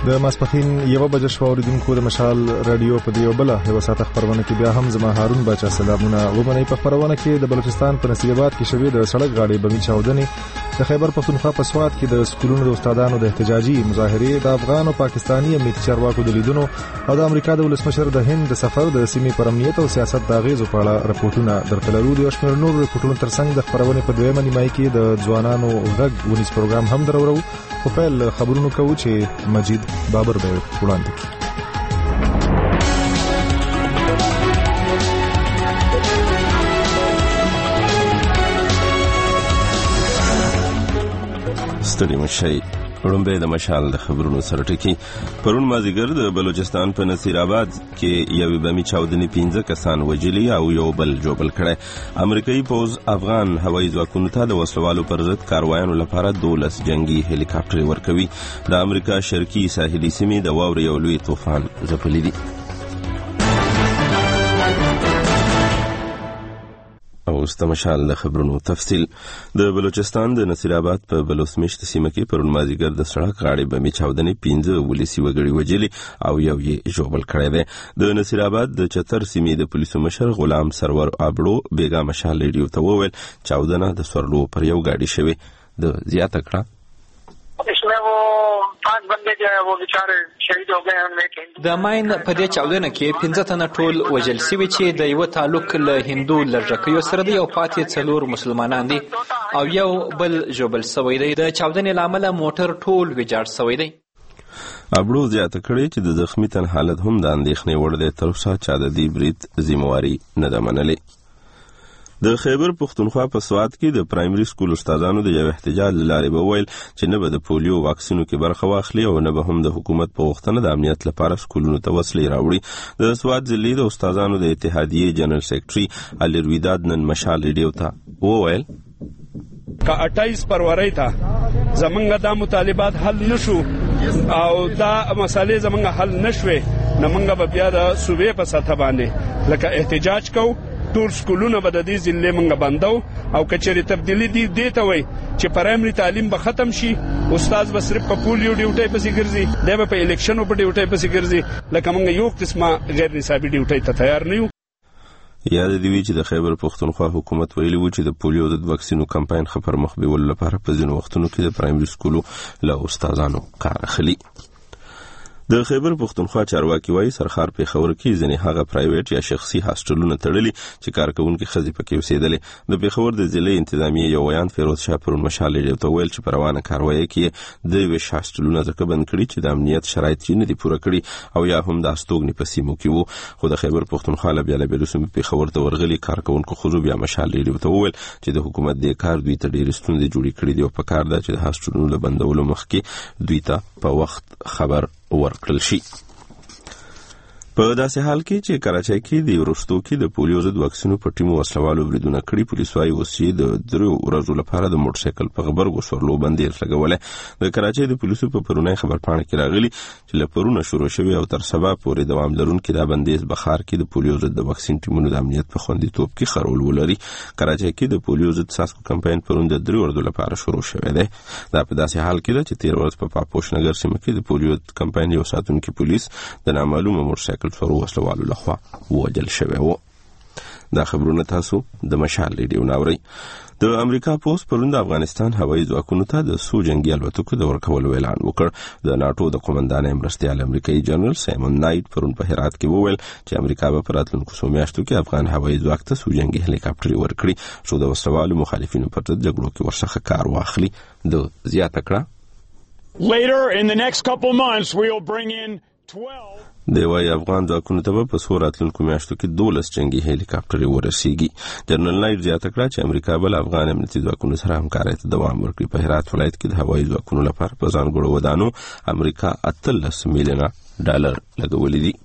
د ماسپښین 1 بجې شو اوریدونکو د مشال رادیو په دیو بل یو ساعت خبرونه کې بیا هم زما هارون بچا سلامونه ومني په خبرونه کې د بلوچستان په نصیبات کې شوې د سړک غاړې بمي چاودنې د خیبر پختونخوا په سواد کې د سکولونو د استادانو د احتجاجي مظاهره د افغان او پاکستاني امنیتي چارواکو د لیدونو او د امریکا د ولسمشر د هند د سفر د سیمې پر امنیت او سیاست د غیزو په اړه راپورټونه درکلرو د شمیر نور راپورټونو ترڅنګ د خبرونه په دویمه نیمایي کې د ځوانانو غږ ونیس پروګرام هم درورو په پیل خبرونو کوو چې مجید بابر به وړاندې کړي. ستړي مشي وړاندې د مشال د خبرونو سره ټکی. پرون مازیګر د بلوچستان په نصیر آباد کې یو بمي چاودنې 15 کسان وجلی او یو بل جوبل کړي. امریکایي پوز افغان هوایي ځواکونو ته د وسلوالو پر ضد کاروایانو لپاره 12 جنگي هلیکاپټر ورکوي. د امریکا شرقي ساحلي سیمې د واورې یو لوی طوفان ځپلي دي. او استمشال د خبرونو تفصیل. د بلوچستان د نصیر آباد په بلوسمشت سیمه کې پرون مازیګر د سړک غاړې بمي چاودنې 15 ولسی وګړي وجلي او یو یې جوبل کړی دی. د نصیر آباد د چتر سیمې د پولیسو مشر غلام سرور آبړو بیګا مشال ریډیو ته وویل چاودنه د سورلو پر یو گاډي شوی. د زیاته کړه इसमें वो 5 बंदे जो है वो बेचारे शहीद हो गए हैं. د ماین په دې چاودنه کې 15 تنه ټول وجل شوي چې د یو تعلق له هندو لږکیو سره دی او پاتې 4 مسلمانان دي او یو بل جوبل شوی دی. د چاودنې لامل موټر ټول ویجاړ شوی دی. ابړو زیاته کړي چې د زخمی تن حالت هم د اندېښنې وړ دی تر څو چې د دې برید ذمہواری نه ده منلې. د خیبر پختونخوا په سواد کې د پرایمري سکول استادانو د یو احتجاج لارې به ویل چې نه به د پولیو واکسینو کې برخه واخلي او نه به هم د حکومت په غوښتنه د امنیت لپاره سکولونو ته وسلې راوړي. د سواد ضلعي د استادانو د اتحادیې جنرال سیکرټري علي رویداد نن مشال ریډیو ته وویل که 28 فروری ته زمونږ دا مطالبات حل نشو او دا مسالې زمونږ حل نشوي نو موږ به بیا د صوبې په سطح باندې لکه احتجاج کوو. ټول سکولونه به د دې ضلع موږ بندو او کچېرې تبدیلي دې ته وایي چې پرایمري تعلیم به ختم شي. استاد به صرف په پولیو ډیوټۍ پسې ګرځي دی به په الیکشنو په ډیوټۍ پسې ګرځي لکه موږ یو قسمه غیر نصابي ډیوټۍ ته تیار نه یو. یاد دی وی چې د خیبر پختونخوا حکومت ویلي و چې د پولیو د واکسینو کمپاین خبر مخ بیول لپاره په ځینو وختونو کې د پرایمري سکولو له استادانو کار اخلي. د خیبر پختونخوا چارواکي وایي سرخار په خبر کې ځنې هغه پرایویټ یا شخصي هاسټلونه تړلي چې کارکونکو خزي پکې اوسېدلې. د پیښور د ضلع انتظامیه یو ویان فیروز شاه پرون مشال ریډیو ته ویل چې په روانه کاروایی کې د ویش هاسټلونه ځکه بند کړي چې د امنیت شرایط یې نه دي پوره کړي او یا هم د استوګنې په سیمو کې وو. خو د خیبر پختونخوا له بیا له بیرسوم پیښور ته ورغلي کارکونکو خو بیا مشال ریډیو ته ویل چې د حکومت د کار دوی ته ډېر ستونزې جوړې کړې دي او په کار ده چې د هاسټلونو له بندولو مخکې دوی ته په وخت خبر ورکړل شي. په داسې حال کې چې کراچۍ کې د ورستو کې د پولیو ضد واکسینو په ټیمو وسلوالو بریدونه کړي. پولیس وايي اوس یې د 3 ورځو لپاره د موټر سایکل په غبرګو سورلو بندیز لګولې. د کراچۍ د پولیسو په پرونی خبرپاڼه کې راغلي چې له پرونه شروع شوی او تر سبا پورې دوام لرونکي دا بندیز بخار کې د پولیو ضد د واکسین ټیمونو د امنیت په خوندیتوب کې خرول ولري. کراچۍ کې د پولیو ضد ساسکو کمپاین پرون د 3 ورځو لپاره شروع شوی دی. دا په داسې حال کې چې 13 ورځ په پاپوش نګر سیمه کې د پولیو کمپاین یو ساتونکي پولیس د نامعلومه موټر سایکل سره وسلوالو لخوا وجل شوی و. دا خبرونه تاسو د مشال ریډیو ناوري. د امریکا پوز پرون د افغانستان هوایي ځواکونو ته د سو جنگي الوتکو د ورکولو اعلان وکړ. د ناتو د قومندان مرستیال امریکایي جنرال سایمون نایټ پرون په هرات کې وویل چې امریکا به په راتلونکو څو میاشتو کې افغان هوایي ځواک ته سو جنگي هلیکاپټر ورکړي چې د وسلوالو مخالفینو پر ضد جګړو کې ورڅخه کار واخلي. د زیاته کړه Later in the next couple months we'll bring in 12 د وای افغان ځواکونو ته په څو راتلونکو میاشتو کې 12 جنگي هلیکاپټر ورسیږي. جنرال نایټ زیاته کړه چې امریکا بل افغان امنیتي ځواکونو سره همکارۍ ته دوام ورکړي. په هرات ولایت کې د هوایي ځواکونو لپاره په ځانګړو ودانو امریکا 18 میلیونه ډالر لګولي دي.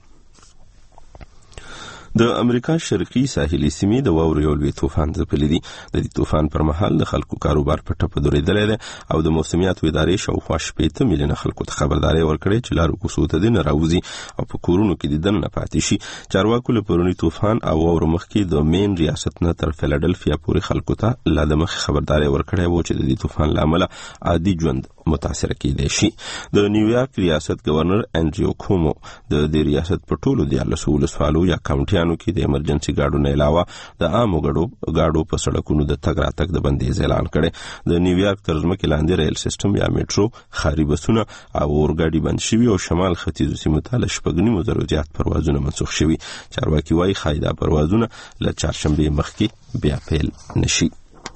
د امریکا شرقي ساحلي سیمې د واورې یو لوی طوفان ځپلي دي. د دې طوفان پر مهال د خلکو کاروبار په ټپه درېدلی دی او د موسمیاتو ادارې شاوخوا 15 میلیونه خلکو ته خبرداری ورکړې چې لارو کوڅو ته دې نه راوځي او په کورونو کې د دننه پاتې شي. چارواکو له پروني طوفان او واورو مخکې د مین ریاست نه تر فیلادلفیا پورې خلکو ته لا د مخې خبرداری ورکړی و چې د دې طوفان له امله عادي ژوند متاثر کیدای شي. د نیویارک ریاست گورنر انډریو کومو د دې ریاست په ټولو 14 ولسوالو یا کاونټیانو کې د ایمرجنسي ګاډو نه علاوه د عامو ګاډو په سړکونو د تګ راتګ د بندیز اعلان کړي. د نیویارک تر ځمکې لاندې ریل سیستم یا میټرو، خاري بسونه او اورګاډي بند شوي او شمال ختیځو سیمو ته له 9 زیات پروازونه منسوخ شوي. چارواکي وايي ښایي دا پروازونه له چهارشنبې مخکې بیا پیل نشي.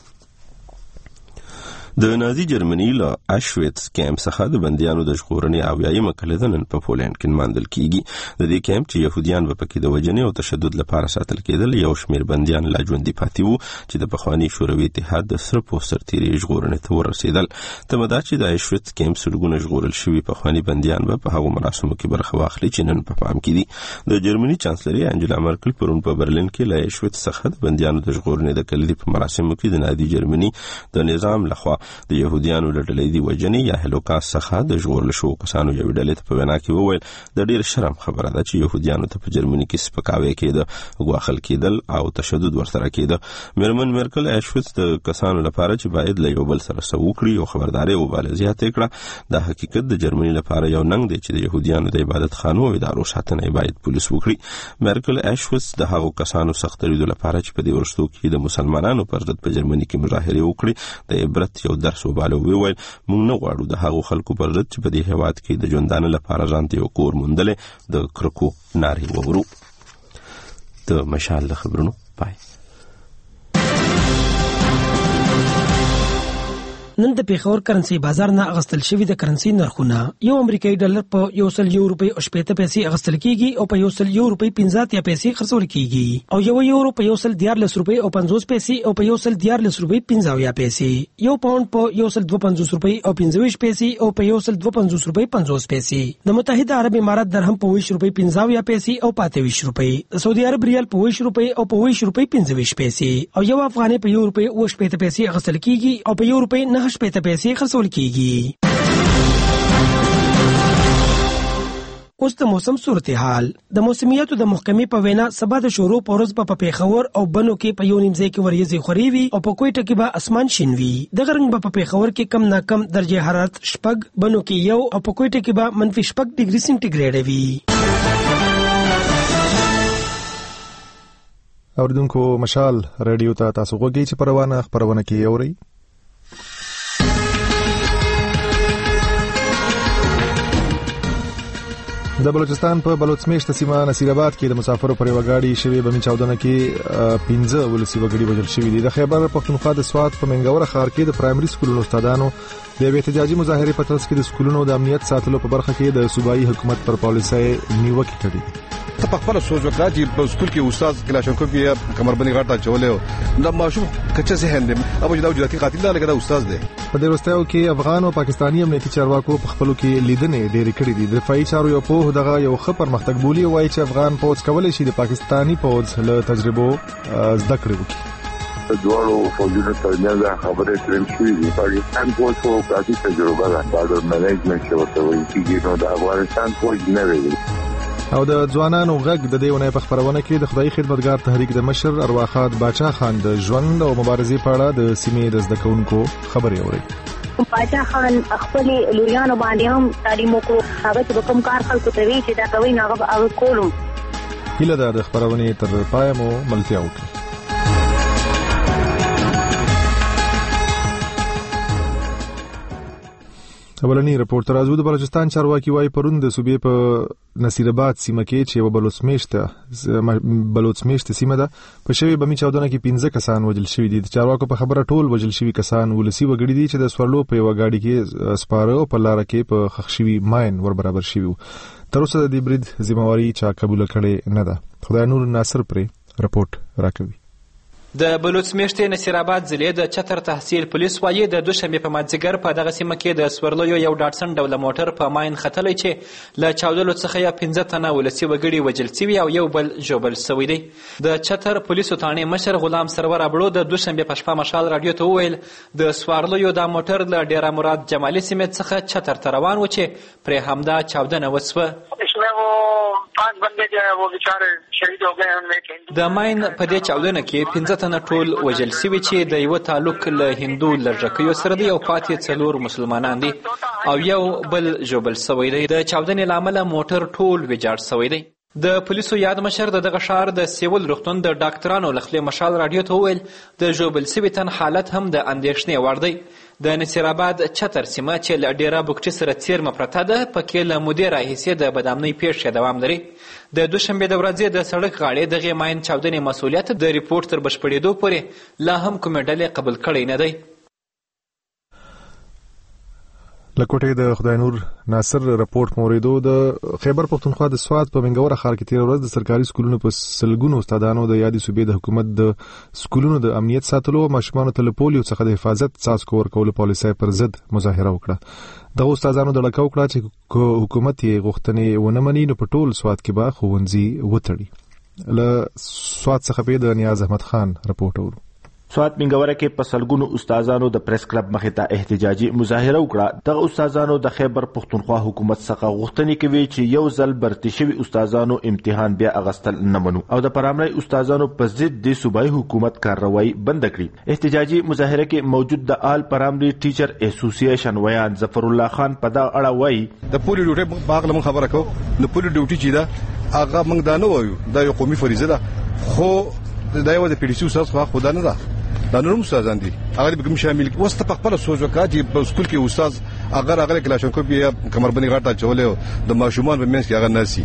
د نازي جرمني له اشویتس کیمپ څخه د بندیانو د ژغورنې اویایمه کلیده نن په پولند کې نماندل کیږي. د دې کیمپ چې يهوديان به پکې د وجنې او تشدد لپاره ساتل کېدل، یو شمېر بندیان لا ژوندي پاتې وو چې د پخواني شوروي اتحاد د سره پوستر تیرې ژغورنې ته ورسېدل. تمدا چې د اشویتس کیمپ سلګونه ژغورل شوي پخواني بندیان به په هغو مراسمو کې برخه واخلي چې نن په پام کې دي. د جرمني چانسلري انجلا مرکل پرون په برلین کې له اشویتس څخه د بندیانو د ژغورنې د کلیدي په مراسمو کې د نازي جرمني د نظام لخوا د يهوديانو له ډلې دی وجنې یا هلوکاست څخه د ژغورل شو کسانو یو ډلې ته په وینا کې وویل د ډیر شرم خبره ده چې يهوديانو ته په جرمني کې سپکاوی کېده، غواخل کېدل او تشدد ورسره کېده. میرمن مرکل اشویتس د کسانو لپاره چې باید له یو بل سره وکړي او خبرداري وباله زیاته کړه. دا حقیقت د جرمني لپاره یو ننګ دی چې د يهوديانو د عبادت خانو او ادارو ساتنه باید پولیس وکړي. مرکل اشویتس د هغو کسانو سخت دریدو لپاره چې په دې ورستو کې د مسلمانانو پر ضد په جرمني کې مظاهره وکړي د عبرت یو درس وباله. ویل موږ نه غواړو د هغو خلکو پر ضد چې په دې هیواد کې د ژوندانه لپاره ځان ته یو کور موندلې د کرکو نارې وورو. د مشال د خبرونو پای. نن د پیښور کرنسي بازار نه اغستل شوی د کرنسي نرخونه یو امریکایي ډالر په 100 روپۍ او 80 پیسې اغستل کیږي او په 100 روپۍ 50 پیسې خرڅول کیږي او یو یورو په 114 روپۍ او 50 پیسې او په 114 روپۍ 50 پیسې. یو پاوند په 152 روپۍ او 25 پیسې او په 152 روپۍ 50 پیسې. د متحده عرب امارات درهم په 20 روپۍ 50 پیسې او 25 روپۍ. د سعودي عرب ریال په 20 روپۍ او په 20 روپۍ 25 پیسې او یو افغاني په 1 روپۍ او 80 پیسې اغستل کیږي او په 1 روپۍ 9 پیسې خرڅول کیږي. اوس د موسم صورتحال. د موسمیاتو د محکمې په وینا سبا د شروع په ورځ په پیښور او بنو کې په یو نیمځای کې وریځې خوري وي او په کوټه کې به اسمان شین وي. د غرنګ په پیښور کې کم ناکم درجه حرارت 6، بنو کې 1 او په کوټه کې به -6 ډیګري سنټیګریډ وي. اوریدونکو مشال رادیو ته تاسو غوږی چې خبرونه کې اوري. د بلوچستان په بلوڅمیشت سیمه نصیر آباد کې د مسافرو پر وګاډي شوی بمی چاودنه کې 15 ولسی وګړي وژل شوی دي. د خیبر پختونخوا د سوات په منګوره ښار کې د پرایمري سکولونو استادانو د احتجاجي مظاهره په ترڅ کې د سکولونو د امنیت ساتلو په برخه کې د صوبایي حکومت پر پالیسۍ نیوکه کړې. ته په خپل سوچ وکړه چې په سکول کې استاد کلاشنکوف یې کمربندي غاټه چولې دا ماشوم کچه ذهن دی ابو جدا وجداتي قاتل دا لګا استاد دی. په دې وروستیو کې افغان او پاکستاني امنیتي چارواکو په خپلو کې لیدنې ډېرې کړې دي. د دفاعي چارو یو په دغه یو ښه پرمختګ بولی وایي چې افغان پوځ کولای شي د پاکستاني پوځ له تجربو زده کړې وکړي. دوړو فوجونو ترمنځ خبرې ترېم شوې دي. پاکستان پوځ په کافي تجربه ده بارډر منیجمنت چې ورته وایي کېږي نو د افغانستان پوځ نه ویلي. او د ځوانانو غږ د دې ونې په خبرونه کې د خدای خدمتګار تحریک د مشر ارواخات باچا خان د ژوند او مبارزې په اړه د سیمې د زده کوونکو خبرې اوري. باچا خان خپل لوریانو باندې هم تعلیم وکړو. هغه چې کوم کار خلکو ته وی چې دا کوي هغه کولو. هیله ده د خبرونې تر پای مو ملتیا وکړي. اولنی رپورټ راځو د بلوچستان چارواکي وايي پرون د صوبې په نصیر آباد سیمه کې چې بلوڅمیشت سیمه ده په شوی بمی چاودنه کې 15 کسان وژل شوي دي. د چارواکو په خبره ټول وژل شوي کسان ولسی وګړي دي چې د سورلو په وګاډي کې سپاره او په لار کې په خښ شوي ماين ور برابر شوي. تر اوسه د دې برید ذمہواری چا قبول کړي نه ده. خدای نور ناصر پر رپورټ راکوي. د بلوڅمیشت نصیر آباد ضلع د چتر تحصیل پولیس وايي د دوشنبه په مازیګر په دغه سیمه کې د سورلو یو ډاټسن ډول موټر په ماين ختلی چې له چاودلو څخه یا 15 تنه ولسی وګړي وژل شوي او یو بل ژوبل شوی دی. د چتر پولیسو ثانې مشر غلام سرور ابړو د دوشنبه په شپه مشال رادیو ته وویل د سورلو یو د موټر له ډیره مراد جمالي سیمه څخه چتر ته روان و چې پر همدا چاودنه وسوه. 5 बंदे जो है वो बेचारे शहीद हो गए उनमें। د ماین په دې چاودنه کې 15 تنه ټول وژل شوي چې د یو تعلق له هندو لږکیو سره دی او پاتې 4 مسلمانان دي او یو بل جوبل شوی دی. د چاودنې لامل موټر ټول ویجاړ شوی دی. د پولیسو یاد مشر دغه ښار د سیول روغتون د ډاکټرانو له خوا مشال رادیو ته وویل د جوبل شوي تن حالت هم د اندېښنې وړ دی. د نصیرآباد چتر سیمه چې له ډیرا بوکټي سره څیرمه پرته ده پکې له مودې راهیسې د بدامنۍ پیښې دوام لري. د دوشنبې د ورځې د سړک غاړې دغې ماین چاودنې مسؤلیت د ریپورټ تر بشپړېدو پورې لا هم کومې ډلې قبول کړی نه دی. لکوټې د خدای نور ناصر راپورټ موریدو د خیبر پختونخوا د سواد په منګوره ښار کې تیر ورځ د سرکاري سکولونو په سلګونو استادانو د یادې صوبې د حکومت د سکولونو د امنیت ساتلو او ماشومانو ته له پولیو څخه د حفاظت څاڅکو ورکولو پالیسۍ پر ضد مظاهره وکړه. دغه استادانو د لکه وکړه چې حکومت یې غوښتنې ونه مني نو په ټول سواد کې به ښوونځي وتړي. له سواد څخه د نیاز احمد خان راپورټ اورو. سوات منګوره کې په سلګونو استادانو د پریس کلب مخې ته احتجاجي مظاهره وکړه. دغه استادانو د خیبر پختونخوا حکومت څخه غوښتنې کوي چې یو ځل برتي شوي استادانو امتحان بیا اغستل نه منو او د پرامرۍ استادانو په ضد د صوبایي حکومت کارروایي بند کړي. احتجاجي مظاهره کې موجود د آل پرامرۍ ټیچر اسوسییشن ویان ظفر الله خان په دغه اړه وایي د پولیو ډیوټي په اړه موږ خبره کوو. د پولیو ډیوټي چې دا هغه موږ دا نه وایو دا یو قومي فریضه ده خو دا یو د پیډیسي استاد خو دا نه ده دا نورم استادان دي هغه به کوم شامل وسته په خپل سوچ وکړي چې په سکول کې استاد هغه کلاشنکوف یا کمربندي غاټه چولې د ماشومان په منځ کې هغه ناسي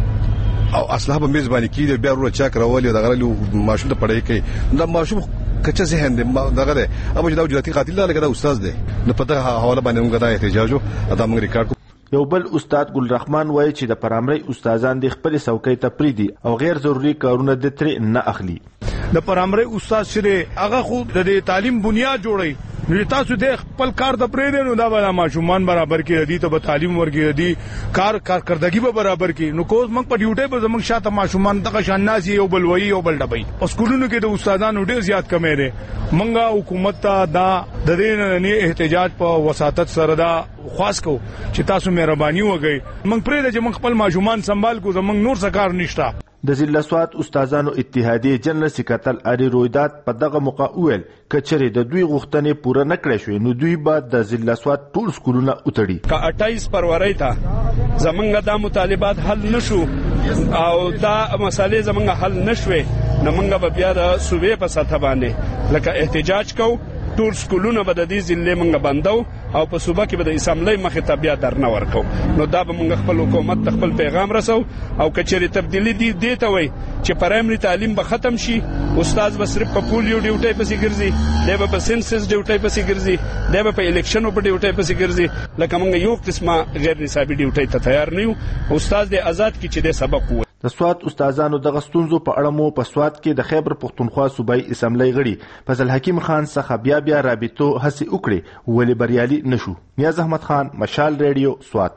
او اصله په میزبانی کې بیا ورو چاک راولي د غره ماشوم ته پړای کوي دا ماشوم کچا ذهن دی دغه ده ابو جدا جدي قاتل لا لګا استاد دی نو په دغه حواله باندې موږ دا احتجاجو ادا موږ ریکارډ. یو بل استاد ګل رحمان وایي چې د پرامرۍ استادان د خپل څوکۍ ته پریدي او غیر ضروري کارونه د ترې نه اخلي. د پرامرۍ استاد شری هغه خو د تعلیم بنیاد جوړي نو تاسو د خپل کار د پرې نو دا به ماشومان برابر کې دي ته به تعلیم ورګي دي کارکردګي به برابر کې نو کوز موږ په ډیوټي به زموږ شاته ماشومان دغه شاناسي یو بل وایي یو بل ډبي او سکولونو کې د استادانو ډېر زیات کمې ده. منګه حکومت ته دا د دې نه احتجاج په وساتت سره دا خاص کو چې تاسو مهرباني وکړئ موږ پرې د موږ خپل ماشومان سنبال کو زموږ نور سکار نشته. د ضلع سوات استادانو اتحادیه جنرال سکرټر اری رویداد په دغه موقع ویل کچره د دوی غوښتنې پوره نه کړې شوې نو دوی به د ضلع سوات ټول سکولونه وتړي. کا 28 فروری ته زمونږ د مطالبات حل نشو او دا مسالې زمونږ حل نشوي نو موږ به بیا د صوبې په سطح باندې لکه احتجاج کوو. ټول سکولونه به د دې ضلع موږ بندو او په صوبه کې به د اسامبلی مخې ته بیا درنه ورکو نو دا به موږ خپل حکومت ته خپل پیغام رسو او کچېرې تبدیلی دې ته وایي چې پرایمري تعلیم به ختم شي استاد به صرف په پولیو ډیوټۍ پسې ګرځي دی به په سنسس ډیوټۍ پسې ګرځي دی به په الیکشنو په ډیوټۍ پسې ګرځي لکه موږ یو قسمه غیر نصابي ډیوټۍ ته تیار نه یو استاد دې آزاد کړي چې دې سبق ووایي. د سوات استادانو دغه ستونزو په اړه مو په سوات کې د خیبر پختونخوا صوبایي اسمبلی غړي فضل حکیم خان څخه بیا رابطو هڅې وکړي ولې بریالي نشو. نیاز احمد خان مشال ریډیو سوات.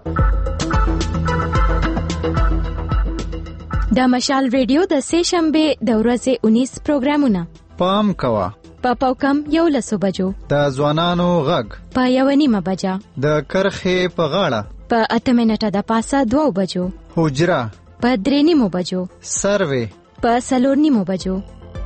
د مشال ریډیو د سه شنبه د ورځې 19 پروګرامونه پام کوا په پاوکم 11 بجو د ځوانانو غږ په 1:30 بجا د کرخې په غاړه په 8 منټه د پاسه 2 بجو حجره په 3:30 بجو سروې په 4:30 بجو.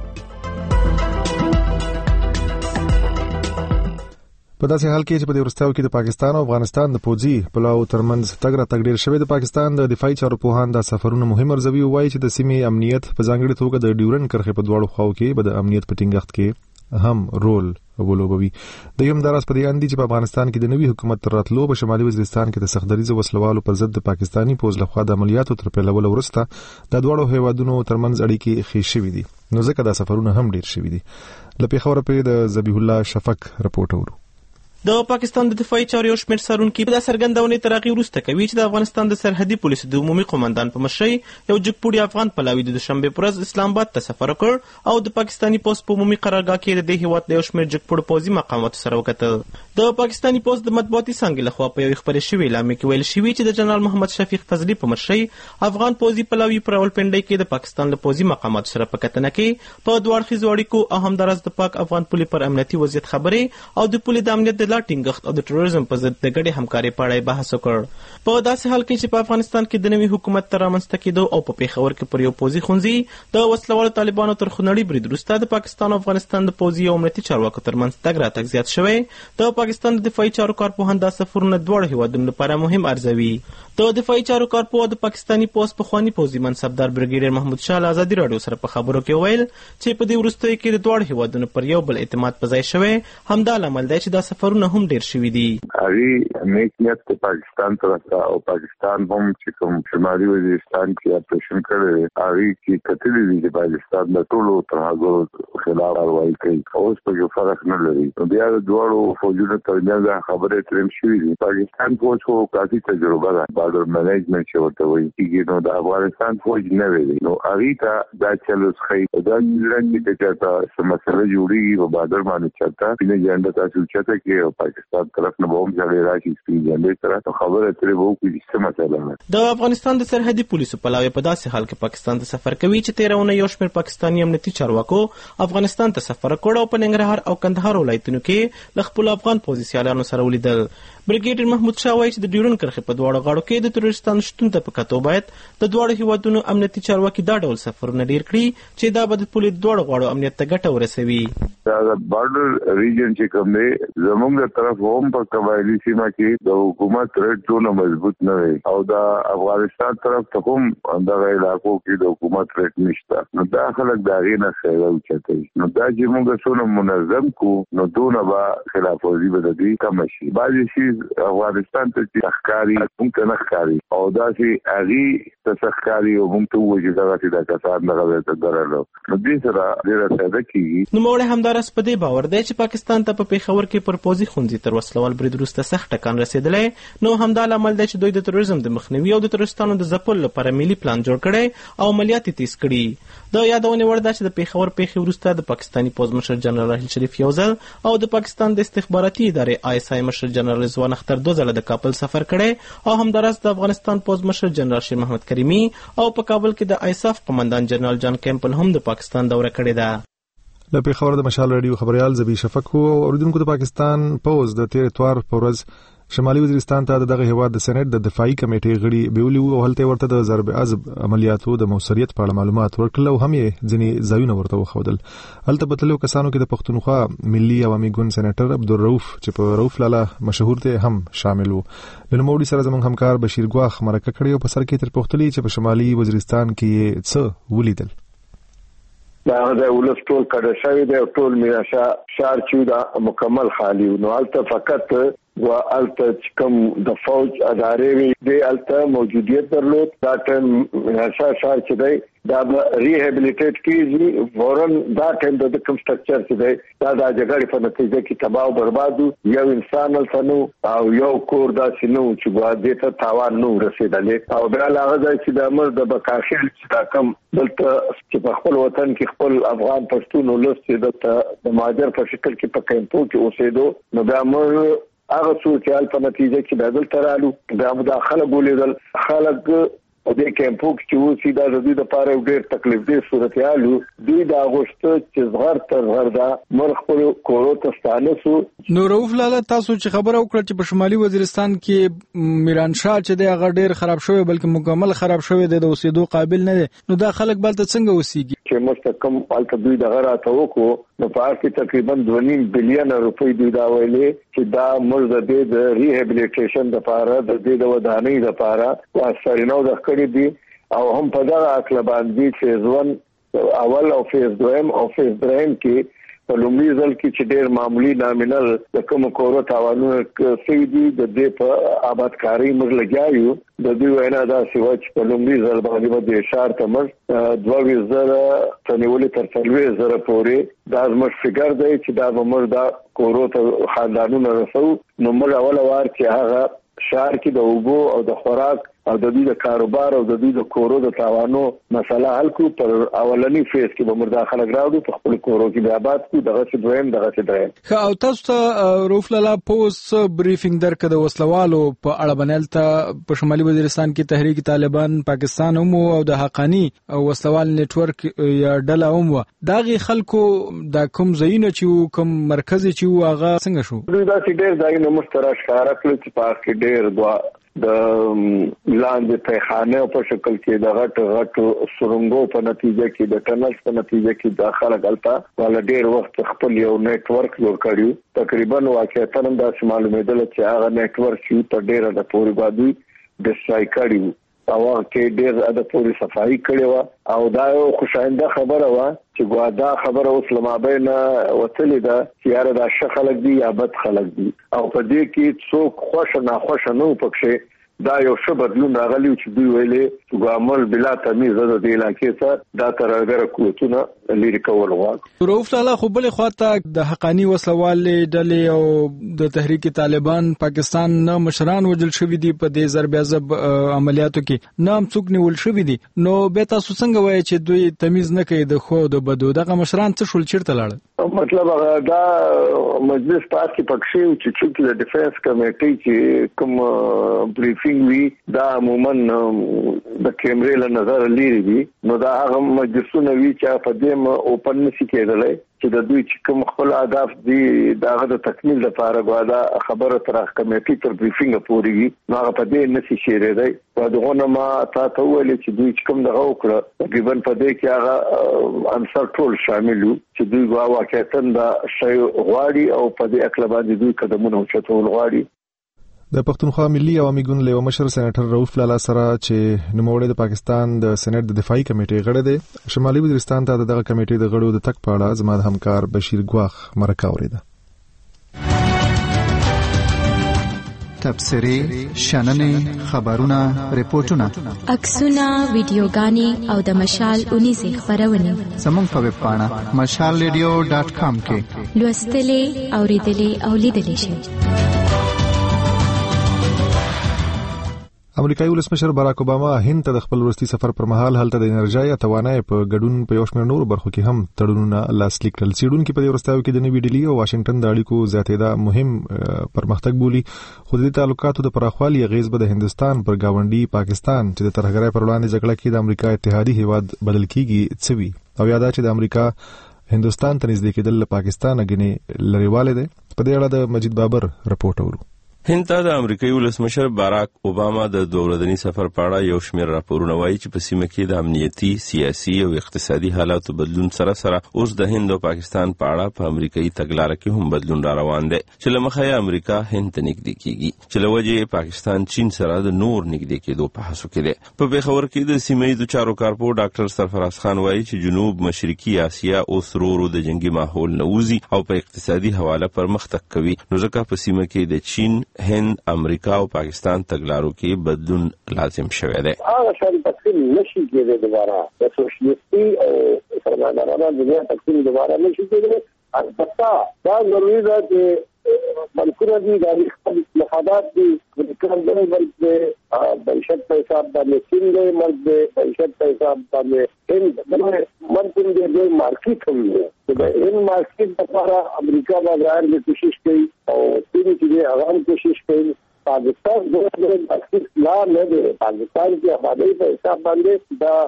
په داسې حال کې چې په دې وروستیو کې د پاکستان او افغانستان د پوځي پلاو ترمنځ تګ راتګ ډېر شوی د پاکستان د دفاعي چارو پوهان دا سفرونه مهم ارزوي او وایي چې د سیمې امنیت په ځانګړي توګه د ډیورن کرښې په دواړو خواو کې به د امنیت په ټینګښت کې هم رول ولوبوي. د یم دراس په دې اندي چې په افغانستان کې د نوي حکومت تر راتلو په شمالي وزیرستان کې د سختدریزو وسلوالو پر ضد د پاکستانی پوځ لخوا د عملیاتو تر پیلولو وروسته د دواړو هیوادونو ترمنځ اړیکې ښې شوې دي نو ځکه دا سفرونه هم ډېر شوي دي. له پیښوره په ذبیح الله شفق رپورټ اورو. د پاکستان د دفاعي چارو یو شمېر څارونکي په څرګندونې تر هغې وروسته کوي چې د افغانستان د سرحدي پولیسو د عمومي قومندان په مشرۍ یو جګپوړي افغان پلاوي د دوشنبې په ورځ اسلام آباد ته سفر وکړ او د پاکستاني پوځ په عمومي قرارګاه کې د دې هېواد د یو شمېر جګپوړو پوځي مقاماتو سره وکتل. د پاکستاني پوځ د مطبوعاتي څانګې لخوا په یو خپرې شوې اعلامیه کې ویل شوي چې د جنرال محمد شفیق فضلي په مشرۍ افغان پوځي پلاوي په راولپنډۍ کې د پاکستان له پوځي مقاماتو سره په کتنه کې په دوه اړخیزو اړیکو او همداراز د پاک افغان پولې پر امنیتي وضعیت خبرې او د پولې د امنیت د لا ټینګښت او د ټروریزم په ضد د ګډې همکارۍ په اړه بحث وکړ. په داسې حال کې چې په افغانستان کې د نوي حکومت تر رامنځته کېدو او په پیښور کې پر یو پوځي ښوونځي د وسلوالو طالبانو تر خونړي برید وروسته د پاکستان او افغانستان د پوځي او امنیتي چارواکو ترمنځ تګ راتګ زیات شوی. د پاکستان د دفاعي چارو کارپوهان دا سفرونه دواړو هیوادونو لپاره مهم ارزوي. د دفاعي چارو کارپوه د پاکستاني پوځ پخواني پوځي منصبدار بریګیډیر محمود شاه له ازادي راډیو سره په خبرو کې ویل چې په دې وروستیو کې د دواړو هیوادونو پر یو بل اعتماد په ځای شوی. همدا لامل دی چې دا سفرونه هم ډیر شوي دي. هغه نیت د پاکستان طرف او پاکستان هم چې کوم شمالي وزیرستان کې اپریشن کړی هغه کې کتلې دي چې پاکستان د ټولو ترهګرو خلاف کاروائی کوي. اوس په یو فرق نه لري. بیا د دواړو فوجونو ترمنځ خبرې ترم شوې دي. پاکستان فوج خو کافي تجربه ده بارډر منیجمنت چې ورته وایي کېږي. نو د افغانستان فوج نه وي. نو هغه ته دا چلو ښه دا چې چې څه مسله جوړیږي په بارډر باندې چاته په جنډه تاسو چاته کې پاکستان طرف نه بوم ځای راشي په جنډه سره خبره ترې وو کې څه مسله ده. د افغانستان د سرحدي پولیسو پلاوی په داسې حال کې پاکستان ته سفر کوي چې 13 یو شمېر پاکستاني امنیتي چارواکو افغانستان ته سفر کړ او په ننګرهار او کندهار ولایتونو کې له خپل افغان پوځي سیالانو سره ولیدل. بریګیډیر محمود شاه وایي چې د ډیورن کرښې په دواړو غاړو کې د تروریستانو شتون ته په کتو باید د دواړو هیوادونو امنیتي چارواکي دا ډول سفرونه ډیر کړي چې دا به د پولې دواړو غاړو امنیت ته ګټه ورسوي. دا د بارډر ریجن چې کوم دی زموږ د طرف هم په قبایلی سیمه کې د حکومت رټ ډونه مضبوط نه وي او د افغانستان طرف ته هم دغه علاقو کې د حکومت رټ نشته. نو دا خلک دا غي نه خیال چتای. نو دا چې موږ څونه منظم کو نو دونه با خلاف ورزي بددي کم شي. بعضی شي افغانستان ته تخکاری ممکن نخکاری او دا چې اغي تخکاری او ممکن وجه دا چې دا کسان نه ته درلو. نو دې سره ډیره ساده کیږي. نو موږ همدارس په دې باور دی چې پاکستان ته په پیښور کې پر پوځي ښوونځي تر وسلوال برید وروسته سخت ټکان رسېدلی. نو همدا لامل دی چې دوی د تروریزم د مخنیوي او د تروریستانو د ځپلو لپاره ملي پلان جوړ کړی او عملیات تیز کړي. د یادونې وړ ده چې د پیښور پیښې وروسته د پاکستاني پوځ مشر جنرال راحیل شریف یو ځل او د پاکستان د استخباراتي ادارې ISI مشر جنرال رضوان اختر 2 ځله د کابل سفر کړی او همدارس د افغانستان پوځ مشر جنرال شیر محمد کریمي او په کابل کې د ISAF قومندان جنرال جان کیمپل هم د پاکستان دوره کړې ده. له پیښور د مشال رادیو خبريال زبی شفق او اوریدونکو د پاکستان پوز د 13 اتوار په ورځ شمالي وزیرستان ته دغه هیواد د سېنات د دفاعي کمیټې غړي بیولي او هلته ورته د ضرب عزب عملیاتو د موثریت په اړه معلومات ورکړل او هم یې ځینې ځایونه ورته وښودل. هلته بتلو کسانو کې د پښتونخوا ملي عوامي ګوند سېناتر عبدالرؤف چې په رؤف لاله مشهور ته هم شامل وو. نن موږ سره زموږ همکار بشیر ګواخ مرکه کړی او په سر کې تر پښتلي چې په شمالي وزیرستان کې څه ولیدل. دا د ولس ټول کډه شوی دی او ټول میراشا شار چې دا مکمل خالی نو البته فقط و البته کوم د فوج ادارې وی د البته موجودیت درلود دا ټیم میراشا شار چې دی دا ریهابیلیټیټ کیږي فورن دا ټیم د کوم سټرکچر چې دی دا د جګړې په نتیجه کې تباہ او برباد یو انسان الفنو او یو کور دا سينو چې باندې ته تاوان نو رسیدلې او بیا هغه ځای چې د امر د بکاشل چې دا کم دلته چې په خپل وطن کې خپل افغان پښتون ولس چې د ماجر په شکل کې په کیمپو کې اوسېدو نو بیا موږ هغه څو چې په نتیجه کې بدل ترالو دا مداخله بولیدل خلک د کیمپو چې وسی دا د دې لپاره ډېر تکلیف دي صورتحالو دوی د اگست چې زغر تر غر دا مر خپل کورو ته ستانه سو. نو رؤف لاله تاسو چې خبره وکړه چې په شمالي وزیرستان کې میران شاه چې دی هغه ډېر خراب شوی بلکې مکمل خراب شوی دی د اوسېدو قابل نه دی نو دا خلک بلته څنګه اوسېږي چې مستقم البته دوی دغه راته وکړو نو په اړه تقریبا 2.5 بلین روپۍ دوی دا ویلې چې دا مرزه د ریهابیلیټیشن لپاره د دې د ودانۍ لپاره واسرینو د کړې دي او هم په دا اکل باندې فیز 1 اول او فیز 2 او فیز 3 کې په لومړي ځل کې چې ډېر معمولی نامینل د کوم کورو تاوانونه کوي دي د دې په آبادکاري موږ لګیایو د دې وینا دا سوچ په لومړي ځل باندې د اشار تمر 2000 تنولې تر 3000 پورې دا زموږ فګر دی چې دا موږ دا کورو ته خاندانونه رسو نو موږ اول وار چې هغه شهر کې د اوبو او د خوراک او د دې د کاروبار او د دې د کورو د تاوانو مسله حل کو. پر اولنی فیز کې به مردا خلک راوړو په خپل کورو کې به آباد کو. دغه څه دویم او تاسو ته روف لالا پوس بریفینګ درکړه د وسلوالو په اړه بنلته په شمالي وزیرستان کې تحریک طالبان پاکستان هم او د حقانی وسلوال نتورک یا ډله هم داغي خلکو د کوم ځایونه چې کوم مرکز چې هغه څنګه شو؟ دا چې ډېر ځایونه مشترک ښکارا کړل چې په کې ډېر د لاندې پیخانه په شکل کې د غټ سرنګو په نتیجه کې د ټنلز په نتیجه کې داخله غلطه ولا ډېر وخت خپل یو نتورک جوړ کړیو. تقریبا واقعیت هم دا معلومېدل چې هغه نتورک چې په ډېر د پوري بادي د سای کړیو او کې ډېر د پوري صفائی کړی و او دا یو خوشاینده خبره و چې ګوادا خبره اوس لمابین وتلې ده چې یاره دا ښه خلک دي یا بد خلک دي او په دې کې څوک خوښ نه خوښ نه پکښې دا یو څه بدلون راغلی چې دوی ویلې چې ګامل بلا تمیز د دې علاقې څخه دا ترغره قوتونه لري کول غواړي. روف لالا خو بل خواته د حقانی وسلوال ډلې او د تحریک طالبان پاکستان نه مشران وجل شوی دي په دې ضرب عذاب عملیاتو کې نام څوک نیول شوی دي. نو به تاسو څنګه وایي چې دوی تمیز نه کوي د خو د بدو دغه مشران څه شول چیرته لاړل؟ مطلب دا مجلس پاس کې پکښې چې د ډیفنس کمیټې چې کوم بریفینګ وی دا عموما د کیمرې له نظر لري دي. نو دا هغه مجلسونه وی چې په دې اوپن نشي کېدلای چې د دوی چې کوم خپل اهداف دي داغه د تکمیل لپاره غواړي خبره تر کمیټې تر بریفینګ پورې وي. نو هغه په دې نشي شیریدای او دغه ما تاسو ویل چې دوی چې کوم دغه وکړه تقریبا په دې کې هغه عنصر ټول شامل وو چې دوی واقعیت دا شی غواړي او په دې اکل باندې دوی قدمونه اوچتول غواړي. د پښتونخوا ملي عوامي ګوند له مشر سېنیټر رؤف لالا سره چې نوموړی د پاکستان د سېنات د دفاعي کمیټې غړی دی شمالي وزیرستان ته دغه کمیټې د غړو د تک په اړه زما د همکار بشیر ګواخ مرکه اوریده. تبصرې شننې خبرونه ریپورتونه عکسونه ویډیوګانې او د مشال 19 خبرونه زموږ په ویب پاڼه mashalradio.com کې لوستلې اوریدلې او لیدلې شئ. امریکایي ولسمشر باراک اوباما هند ته د خپل وروستي سفر پر مهال هلته د انرژي او توانایي په ګډون په یو شمېر نور برخو کې هم تړونونه لاسلیک کړل. څېړونکي په دې وروستیو کې د نوې ډیلي او واشنگټن د اړیکو زیاتېدا مهم پرمختګ بولي. خو د تعلقاتو د پراخوالي اغیز به د هندستان پر گاونډي پاکستان چې د ترهګرۍ پر وړاندې جګړه کې د امریکا اتحادي هیواد بدل کیږي څه وي او یاده چې د امریکا هندستان ته نږدې کېدل له پاکستان غني لريواله ده. په دې اړه د مجید بابر رپورټ اورو. هند ته د امریکایي ولسمشر باراک اوباما د دورودنی سفر په اړه یو شمېر راپورونه وایي چې په سیمه کې د امنیتي، سیاسي او اقتصادي حالاتو بدلون سره اوس د هند او پاکستان په اړه په امریکایي تګلارې کې هم بدلون را روان دی چې له مخې امریکا هند ته نږدې کیږي چې له وجې پاکستان چین سره د نور نږدې کېدو په هڅو کې دی. په پیښور کې د سیمه ییزو چارو کارپو ډاکټر سرفراز خان وایي چې جنوب مشرقي اسیا اوس ورو د جنگي ماحول نه وځي او په اقتصادي حواله پرمختګ کوي. نو ځکه په سیمه کې د چین، هند، امریکا او پاکستان تګلارو کې بدلون لازم شوی دی. هغه شری تقسیم نشي کېدای دوباره د سوشلیستي او سرمایه‌دارانه دنیا تقسیم دوباره نشي کېدای. البته دا ضروري ده چې ملکونه دي د خپل مفادات دي کوم ډول ورته بنشت په حساب باندې چین دی مرګ بنشت په حساب باندې هند دغه منځ کې د مارکیټ هم دی د هند مارکیټ لپاره امریکا باندې د کوشش کوي او چین چې هغه کوشش کوي. پاکستان د مارکیټ لا نه دی. پاکستان کې آبادی په حساب باندې دا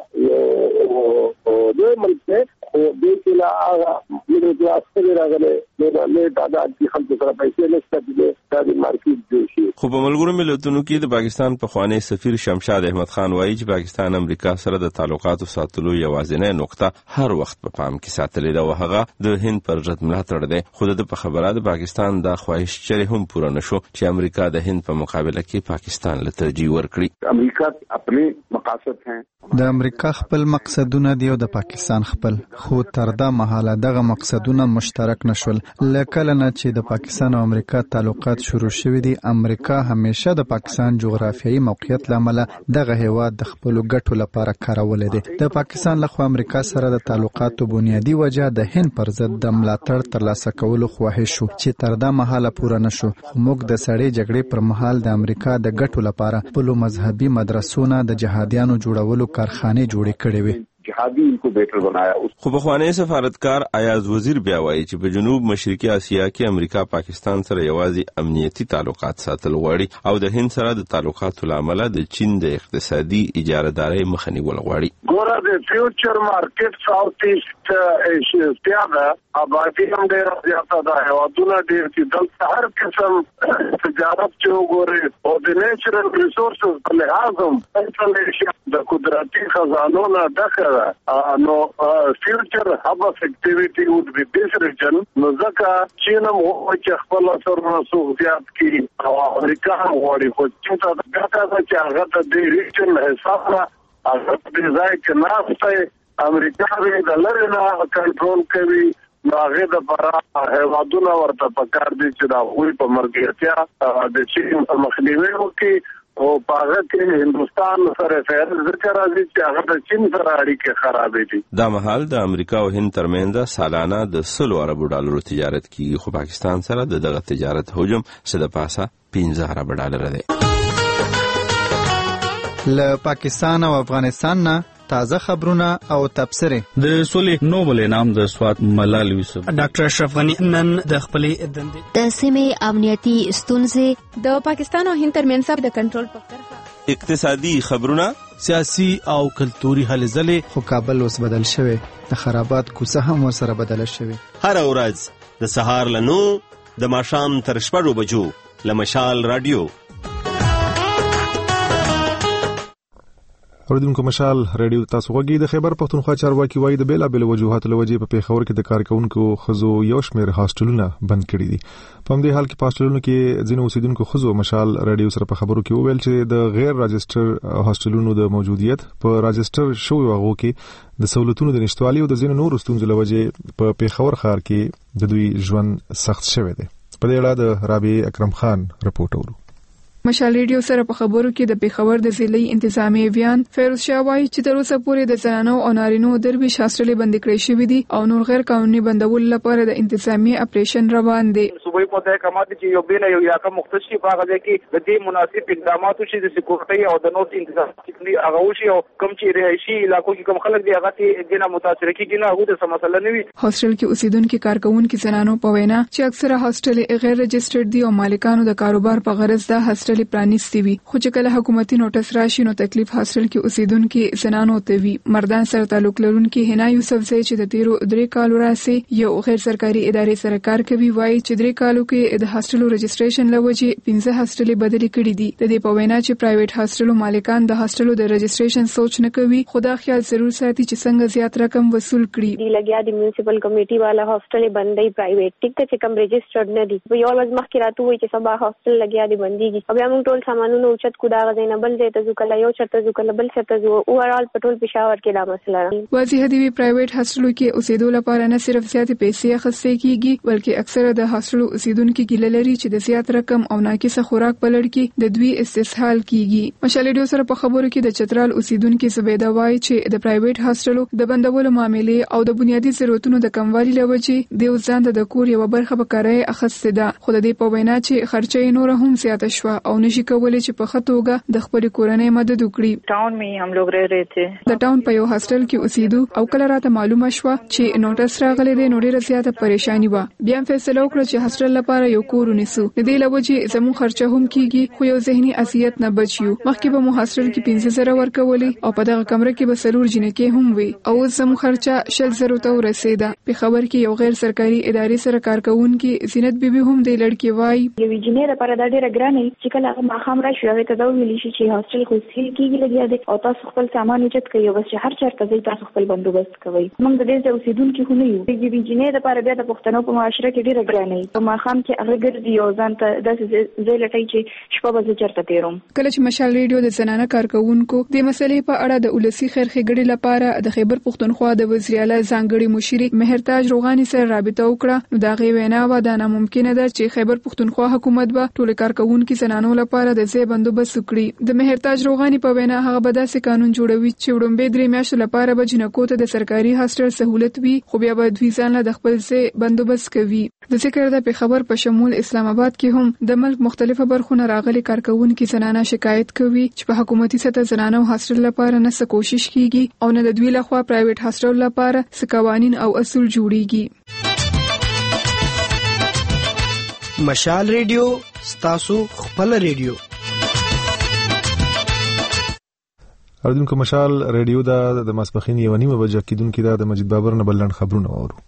یو دوی ملک او د کله هغه د کلاس کې راغله د تعداد کې خلک سره پیسې نشته چې د مارکیټ جوړ شي. خو په ملګرو ملتونو کې د پاکستان پخوانی سفیر شمشاد احمد خان وایي چې پاکستان امریکا سره د تعلقاتو ساتلو یوازینی نقطه هر وخت په پام کې ساتلې ده او هغه د هند پر ضد ملاتړ دی. خو د خبره د پاکستان د خواهش چره هم پوره نشو چې امریکا د هند په مقابله کې پاکستان له ترجیح ورکړي. امریکا خپل مقاصد ہیں د امریکا خپل مقصدونه دی او د پاکستان خپل، خو تر دا مهاله دغه مقصدونه مشترک نشول. لکه نه چې د پاکستان او امریکا تعلقات شروع شوي دي، امریکا همیشه د پاکستان جغرافیایي موقعیت لامل دغه هیواد د خپل ګټو لپاره کارولې دي. د پاکستان لخوا امریکا سره د تعلقاتو بنیادی وجه د هند پر ضد د ملاتړ ترلاسه کولو خواهش شو چې تر دا مهاله پوره نشو. موږ د سړې جګړې پر مهال د امریکا د ګټو لپاره خپل مذهبي مدرسونه د جهادیانو جوړولو کارخانه جوړې کړې وې. جهادي انکوبیټر بنایا. خو پخوانی سفارتکار ایاز وزیر بیا وایي چې په جنوب مشرقي اسیا کې امریکا پاکستان سره یوازې امنیتي تعلقات ساتل غواړي او د هند سره د تعلقاتو لامل د چین د اقتصادي اجارهدارۍ مخه نیول غواړي. ګوره د فیوچر مارکیټ ساوث ایست ایشیا دا آبادی هم ډېره زیاته ده، هېوادونه ډېر دي، دلته هر قسم تجارت چې وګورې او د نیچرل ریسورسز په لحاظ هم سنټرل ایشیا د قدرتي خزانو نه ډکه ده. نو فیوچر هب اف اکټیویټي وډ بی دیس ریجن. نو ځکه چین هم چې خپل سرونه سوزیات کی او امریکا هم غواړي، خو چې دا ګټه ده چې هغه د دې ریجن حساب نه هغه د ځای کې ناشته امریکا د لری نه کنټرول کوي. نو هغه د برا هیوادونه ورته پکار دي چې دا وی په مرګرتیا د چین په مخنیوي وکړي او پاغه کې هندستان سره فعال ذکر راځي چې هغه د چین سره اړیکې خرابې دي. دا مهال د امریکا او هند ترمنځ سالانه د 100 ارب ډالر تجارت کیږي، خو پاکستان سره دغه تجارت حجم سده پاسه 15 ارب ډالر دی. له پاکستان او افغانستان نه تازه خبرونه او تبصرې. د سولې نوبل انعام د سوات ملال یوسف ډاکټر اشرف غنی نن د خپلې دندې د سیمې امنیتي ستونزې د پاکستان او هند ترمنځ د کنټرول په طرف اقتصادي خبرونه، سیاسي او کلتوري هلې ځلې. خو کابل اوس بدل شوی، د خرابات کوڅه هم ورسره بدله شوی. هر ورځ د سهار له 9 د ماښام تر 6 بجو له مشال رادیو. اوریدونکو مشال رادیو تاسو غوږی د خیبر پښتونخوا چارواکي وایي د بیلابل وجوهاتو لوجې په پیښور کې د کارکونکو خزو یو شمېر هاستلونه بند کړي دي. په همدې حال کې هاستلونو کې ځینې اوسیدونکو خزو مشال رادیو سره په خبرو کې وویل چې د غیر راجستر هاستلونو د موجودیت په راجستر شوی واغو کې د سہولتونو د نشټوالي او د ځینو نورو ستونزو لوجې په پیښور ښار کې د دوی ژوند سخت شوی دی. په دې اړه د رابع اکرم خان رپورټ اورو. مشال ریډیو سره په خبرو کې د پیښور د ضلعي انتظامی ویان فیروز شاه وایي چې تر اوسه پورې د زنانو او نارینو درویش هاستلې بندې کړې شوې دي او نور غیر قانوني بندول لپاره د انتظامی اپریشن روان دي. صوبې په دې کماته چې یو بین یو یاکه مختص شي په هغه کې د دې مناسب اقداماتو چې د سکیورټي او د نور انتظام چې هغه وشي او کوم چې رهایشي علاقو کې کوم خلک دی هغه ته دنه متاثر کیږي نه هغه د مسله نه وي. هاستل کې اوسیدونکو کارکونکو زنانو په وینا چې اکثره هاستل غیر رجسټرډ دي او مالکانو د کاروبار په غرض د هاستل پرانیستي وي، خو چې کله حکومتي نوټس راشي نو تکلیف هاستل کې اوسیدونکو زنانو ته وي. مردان سره تعلق لرونکي حنا یوسف زئی چې د 3 کالو راسي یو غیر سرکاري ادارې سره کار کوي وایي چې 3 کالو کې د هاستلو رجسټریشن لوجي 15 هاستلې بدلې کړې دي. د دې په وینا چې پرایویټ هاستلو مالکان د هاستلو د رجسټریشن سوچ نه کوي، خدا خیال ضرور ساتي چې څنګه زیات رقم وصول کړي. دی لګیا د میونسپل کمیټي والا هاستل باندې پرایویټ ټیک ته کم رجسټرډ نه دي. په یو ورځ مخکې راته وایي چې سبا هاستل لګیا دی باندې بیا موږ ټول سامانونو اوچت کو دا غزنه بل دې ته ځکه یو چرته ځکه بل څه ته اوورال پټول پېښور کې دا مسله. واضح دی پرایویټ هاستلو کې اوسېدو لپاره نه صرف زیات پیسې اخیستل کیږي بلکې اکثره د هاستلو اوسیدونکو ګیله لري چې د زیات رقم او ناقصه خوراک په لړ کې د دوی استسهال کیږي. مشال ریډیو سره په خبرو کې د چترال اوسیدونکو زبیده وایي چې د پرایویټ هاستلو د بندولو معاملې او د بنیادی ضرورتونو د کموالي لوجې د ځان د کور یو برخه به کارای اخیسته ده، خو د دې په وینا چې خرچې نور هم زیاته شوه او نشي کولای چې په خطوګه د خپل کورنۍ مدد وکړي. ټاون می هم لوګ رہے تھے. د ټاون په یو هاستل کې اوسېدو او کله راته معلومه شوه چې نوټس راغلی دی نو ډیره زیاته پریشانی و. بیا فیصله وکړه چې هاستل لپاره یو کور ونیسو. د دې لوجې زموږ خرچه هم کیږي خو یو ذهني اذیت نه بچیو. مخکې به مو هاستل کې 15000 ورکولې او په دغه کمره کې به سلور جنکې هم وي او زموږ خرچه 6000 ته ورسېده. په خبر کې یو غیر سرکاري ادارې سره کارکونکي زینت بیبي هم د لړکی وای یو انجینر لپاره دا ډیره ګرانه چې کله ما خام راشي هغه ته دا ویل شي چې هاستل خو سیل کیږي لګیا دي او تاسو خپل سامان اوچت کوي او بس هر چرته ځي تاسو خپل بندوبست کوي. موږ د دې اوسیدونکو خو نه یو. د انجینر لپاره بیا د پښتنو په معاشره کې ډیره ګرانه په ماخام کې هغه ګرځي او ځان ته داسې ځای لټي چې شپه به چرته تیروم. کله چې مشال ریډیو د زنانه کارکونکو د مسلې په اړه د ولسی خیر ښېګړې لپاره د خیبر پښتونخوا د وزیر اعلی ځانګړي مشیر مهرتاج روغانی سره رابطه وکړه، نو دا غي وینا و دا ناممکنه ده چې خیبر پښتونخوا حکومت به ټول کارکونکو زنانو لپاره د ځای بندوبست وکړي. د مهرتاج روغانی په وینا هغه به داسې قانون جوړوي چې وړاندې 3 میاشتو لپاره به جنکو ته د سرکاري هاستل سہولت وي، خو بیا به دوی ځان له د خپل ځای بندوبست کوي. د ذکر د خبر په شمول اسلام آباد کې هم د ملک مختلفو برخو نه راغلي کارکونکو زنانه شکایت کوي چې په حکومتي سطح زنانو هاستل لپاره نه څه کوشش کیږي او نه د دوی لخوا پرایویټ هاستل لپاره څه قوانین او اصول جوړیږي. مشال ریډیو ستاسو خپل ریډیو. اوردونکو مشال ریډیو دا د ماسپخین 1:30 بجې کېدونکې دا د مجید بابر نه بلند خبرونه اورو.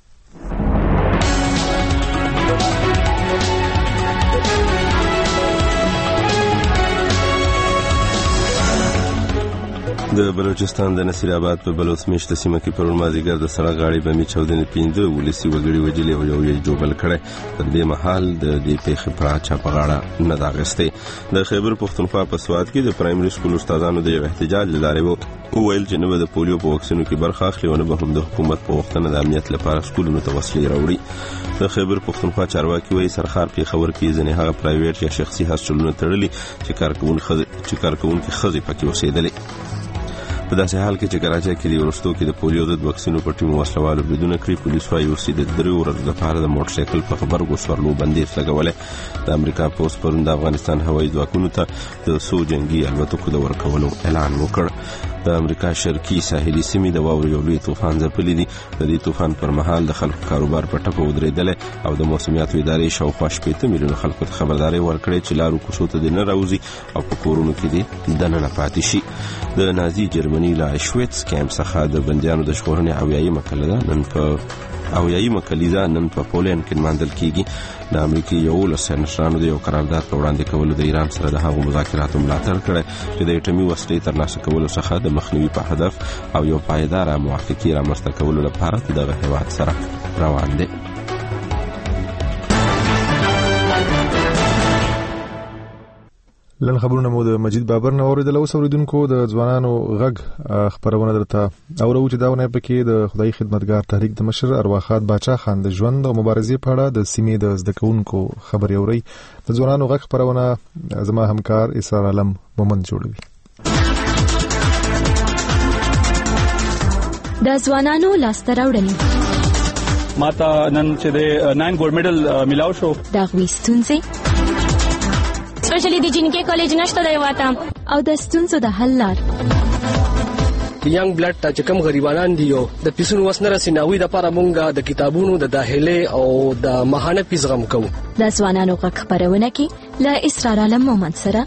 د بلوچستان د نصیر آباد په بلوڅ میشته سیمه کې پرون مازیګر د سړک غاړې بمې چاودنې 5 ولسی وګړي وجلې او یو جوبل کړي. تر دې مهال د دې پیښې پر اچا په غاړه نه داغسته. د خیبر پښتونخوا په سواد کې د پرایمري سکول استادانو د احتجاج لاره وویل چې نو د پولیو په واکسینو کې برخه اخلي او نه به هم د حکومت په وختونو د امنیت لپاره سکولونو ته وسلې راوړي. د خیبر پښتونخوا چارواکي وایي سرخار په خبر کې ځنې هغه پرایویټ یا شخصي هاستلونه تړلي چې کارکونکو خزي پکې اوسېدلې. په داسې حال کې چې کراچۍ کې د ورستو کې د پولیو ضد واکسینو په ټیم وسلوالو بریدونه کړی. پولیس وايي اوسې د 3 ورځو لپاره د موټر سایکل په خبرګو سورلو بندیز لګولې. د امریکا پوسټ پرون د افغانستان هوایي ځواکونو ته د سو جنگي الوتکو د ورکولو اعلان وکړ. د امریکا شرقي ساحلي سیمې د واورې یو لوی طوفان ځپلی دی. د دې طوفان پر مهال د خلکو کاروبار په ټپه ودرېدل او د موسمیاتو ادارې شاوخوا 8 میلیونه خلکو ته خبرداري ورکړې چې لارو کوڅو ته نه راوځي او په کورونو کې دي دننه پاتې شي. د نازي جرمني لا شویتس کیمپ څخه د بندیانو د ژغورنې اویایي مکلیزه نن په پولند کې ماندل کیږي. د امریکای یو لسنشرانو د یو قرارداد په وړاندې کولو د ایران سره د هغو مذاکراتو ملاتړ کړی چې د اټومي وسلې ترلاسه کولو څخه د مخنیوي په هدف او یو پایدار موافقه رامنځته کولو لپاره دغه هیواد سره روان دي. لن خبرونه مو د مجید بابر نه اوریدل. اوس اوریدونکو د ځوانانو غږ خبرونه درته اورو چې داونه پکې د خدای خدمتګار تحریک د مشر ارواخات باچا خان د ژوند او مبارزې په اړه د سیمې د زده کوونکو خبري اوري. د ځوانانو غږ خبرونه زما همکار اسرار عالم مومن جوړوي. د ځوانانو لاسته راوړنې ماته نن چې د 9 ګولډ میډل ملاو شو. دا غوښتونځي سپیشلی د جنکې کالج نشته دی واته او د ستونزو د حل لار. ینګ بلډ ته چې کوم غریبانان دي او د پیسونو وسنه رسیناوي د لپاره مونږه د کتابونو د داخله او د ماهانه پیس غم کوو. د ځوانانو غږ خبرونه کې له اسرار عالم مومن سره.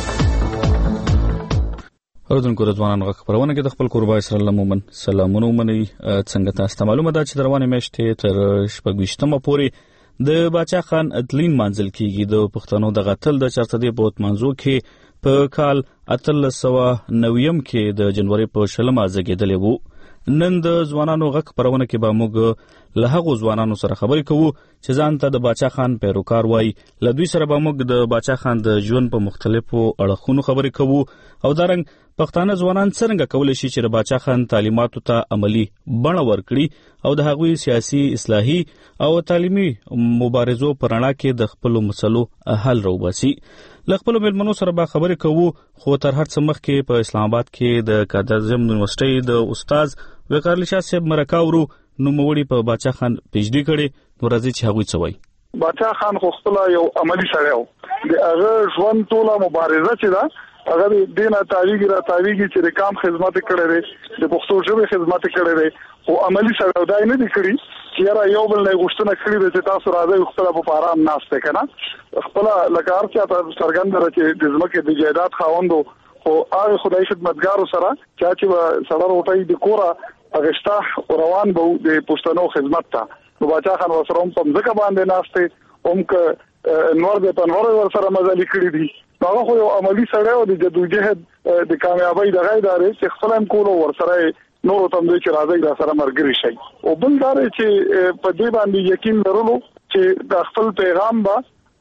اوردونکو د ځوانانو غږ خبرونه کې د خپل قربا اسرار عالم مومن سلامونه ومني. څنګه تاسو معلومه ده چې روانه میاشتې تر 26مه پورې د باچا خان اتلین منزل کېږي. د پښتنو د غتل د چرته بوت منځو کې په کال 1890 کې د جنوري په 20 زګیدلې وو. نن د ځوانانو غږ خبرونه کې به موږ له هغو ځوانانو سره خبرې کوو چې ځان ته د باچا خان پیروکار وایي. له دوی سره به موږ د باچا خان د ژوند په مختلفو اړخونو خبرې کوو او دارنګ پښتانه ځوانان څنګه کولای شي چې د باچا خان تعلیماتو ته عملی بڼه ورکړي او د هغوی سیاسي اصلاحي او تعلیمي مبارزو پر رڼا کې د خپل مسلو حل راوباسي. له خپل مېلمنو سره به خبرې کوو، خو تر هر څه مخکې په اسلام آباد کې د قادرزم یونیورسيټي د استاد وقار شاه صاحب مرکاورو نوموړي په باچا خان پی ایچ ډي کړي. نو راځي چې هغوی څه وایي. باچا خان خو خپل یو عملی سره و د هغه ژوند ټوله مبارزه چې ده هغه د دینه تاریخي چې د کام خدمت کړي لري د پښتو ژبې خدمت کړي لري او عملی سره دای نه دي کړی چې یو بل نه غوښتنه کړې چې تاسو راځي خپل په آرام ناشته کنه خپل لکار چې تاسو څرګند راځي د ځمکې د جایداد خاوندو او هغه خدای خدمتګارو سره چې سره روټي د کورا اغشتا روان بو د پښتنو خدمت ته نو باچا خان وسره په ځکه باندې ناشته که نور د پنور ور سره مزالي کړی دي هغه خو یو عملی سره او د جدوجہد د کامیابی د غیدارې چې خپل هم کولو ور سره نور ته چې راځي دا سره مرګري شي او بل دا چې په دې باندې یقین لرلو چې د خپل پیغام با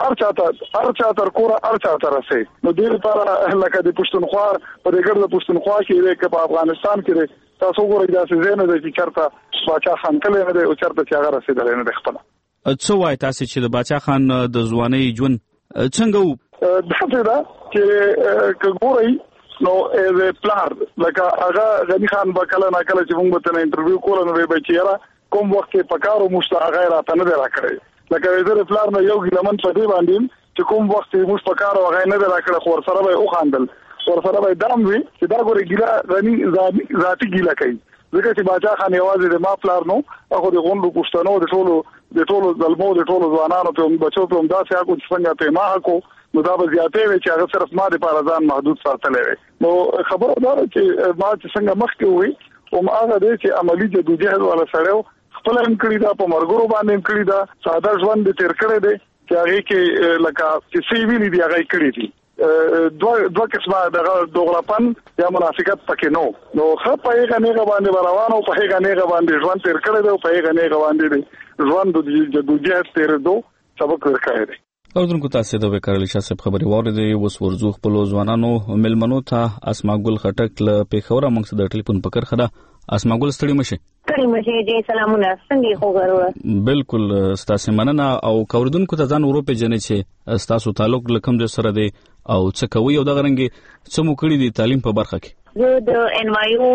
ارچا تر کوره ارچا تر رسي نو دې لپاره لکه د پښتونخوا په دې ګرد پښتونخوا کې د په افغانستان کې تاسو ګورئ دا څه نه دي چې چرته باچا خان کله نه دی او چرته چې هغه رسیدل نه خپل څه وایي تاسو چې د باچا خان د ځوانۍ ژوند څنګه وو دا چې ګورئ نو از پلان لکه هغه غنی خان بکله نه کله چې موږ ته انټرویو کول نو به چیرې کوم وخت په کارو مشته غیر اته نه راکړي لکه زه پلان نه یو ګلمن په دې باندې چې کوم وخت موږ په کارو غیر نه راکړي خو سره به او خاندل ورسره به دام وي چې دا ګوري ګیلا غني ذاتی ګیلا کوي ځکه چې باچا خان یوازې د ما پلار نو هغه د غونډو پښتنو د ټولو ظلمو د ټولو ځوانانو په بچو په داسې هغه څنګه ته ما کو نو دا به زیاتې وي چې هغه صرف ما د پارازان محدود ساتلې نو خبره دا چې ما چې څنګه مخکې وي او ما هغه د چې عملی جدوجہد ولا سره خپل هم کړی دا په مرګرو باندې کړی دا ساده ژوند د تیر کړی دی چې هغه کې لکه چې سی ویلي دی هغه کړی دی دوه قسمه د دوغلاپن یا منافقت پکې نو خو په هغه نه باندې روانو په هغه نه باندې ژوند تیر کړی دی په هغه نه باندې ژوند د جدوجہد تیر دو سبق ورکړی دی اوردونکو تاسو د وکړل شاسب خبري واردې وس ورزو خپل ځوانانو ملمنو ته اسما ګل خټک له پیښور موږ د ټلیفون پکړ خدا اسما ګل ستړي مشه جی سلامونه څنګه خو غواړم بالکل ستاسو مننه او کوردونکو ته ځان اروپا جنې چې ستاسو تعلق لکم د سره دی او څه کوي او د غرنګي څه مو کړی دی تعلیم په برخه کې زه د NYU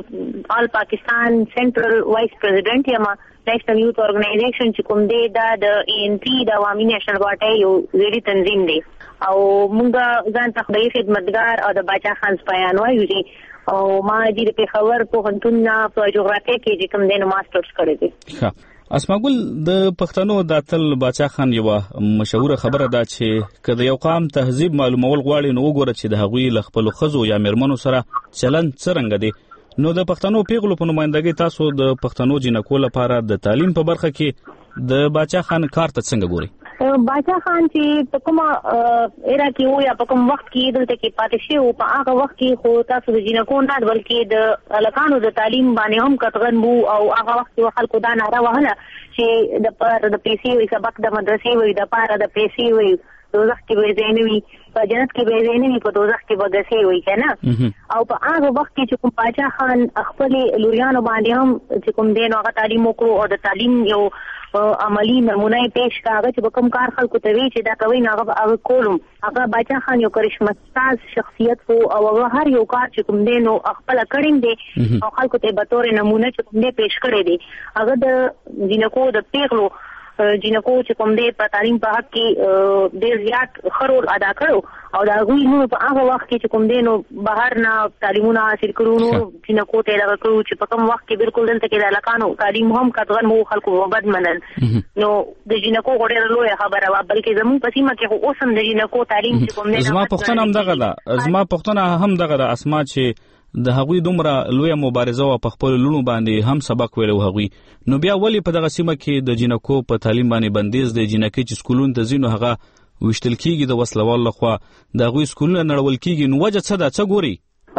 د آل پاکستان سنټرل وایس پریزیډنټ یم نیشنل یوث اورګنایزیشن چې کوم دی دا د ANC د عوامي نېشنل پارټي یو غړي تنظیم دی او موږ ځان ته خدای خدمتګار او د باچا خان سپایان وایو او ما د پیښور په هنتون په جغرافیه کې چې کوم دی نو ماسترز کړی دی ښه اسما ګل د پښتنو د تل باچا خان یو مشهور خبره ده چې کله یو قام تهذیب معلومول غواړي نو وګوره چې د هغوی لخپل خزو یا مرمنو سره چلن څرنګه دی نو د پښتنو پیغلو په نمائندګۍ تاسو د پښتنو جنکو لپاره د تعلیم په برخه کې د باچا خان کار ته څنګه ګوري باچا خان چې په کومه ایرا کې وو یا په کوم وخت کې دلته کې پاتې شي او په هغه وخت کې خو تاسو د جنکو نه بلکې د الکانو د تعلیم باندې هم کتغن وو او هغه وخت کې خلکو دا ناره وهله چې د پر د پیسې وي سبق د مدرسې وي د پاره د پیسې وي دوزخ کې به زینوي په جنت کې به زینوي په دوزخ کې به غسي وي کنه او په هغه وخت کې چې کوم باچا خان خپل لوريانو باندې هم چې کوم دین هغه تعلیم وکړو او د تعلیم یو عملی نمونه پیش کاغه چې کوم کار خلکو ته وی چې دا کوي نه هغه کولم هغه باچا خان یو کرشمه ساز شخصیت وو او هغه هر یو کار چې کوم دین او خپل کړین دي او خلکو ته به تور نمونه چې کوم دې پیش کړی دي هغه د جنکو د پیغلو جنکو چې کوم دې په تعلیم په حق کې ډېر زیات خرول ادا کړو او دا غوي نو په هغه وخت کې چې کوم دې نو بهر نه تعلیمونه حاصل کړو نو جنکو ته دا کړو چې په کوم وخت کې بالکل دلته کې د لکانو تعلیم هم کتغن مو خلکو وبد منل نو د جنکو ډېر لوی خبره وا بلکې زموږ په سیمه کې خو اوسم د جنکو تعلیم چې کوم دې زما پښتنه هم دغه ده زما پښتنه هم دغه ده اسما چې د هغوی دومره لوی مبارزه او په خپل لونو باندې هم سبق ویلو هغوی نو بیا ولی په دغه سیمه کې د جنکو په تعلیم باندې بندیز د جنکې چې سکولون ته ځینو هغه وشتل کیږي د وسلوال لخوا د هغوی سکولونه نړول کیږي نو وجه څه ده څه ګوري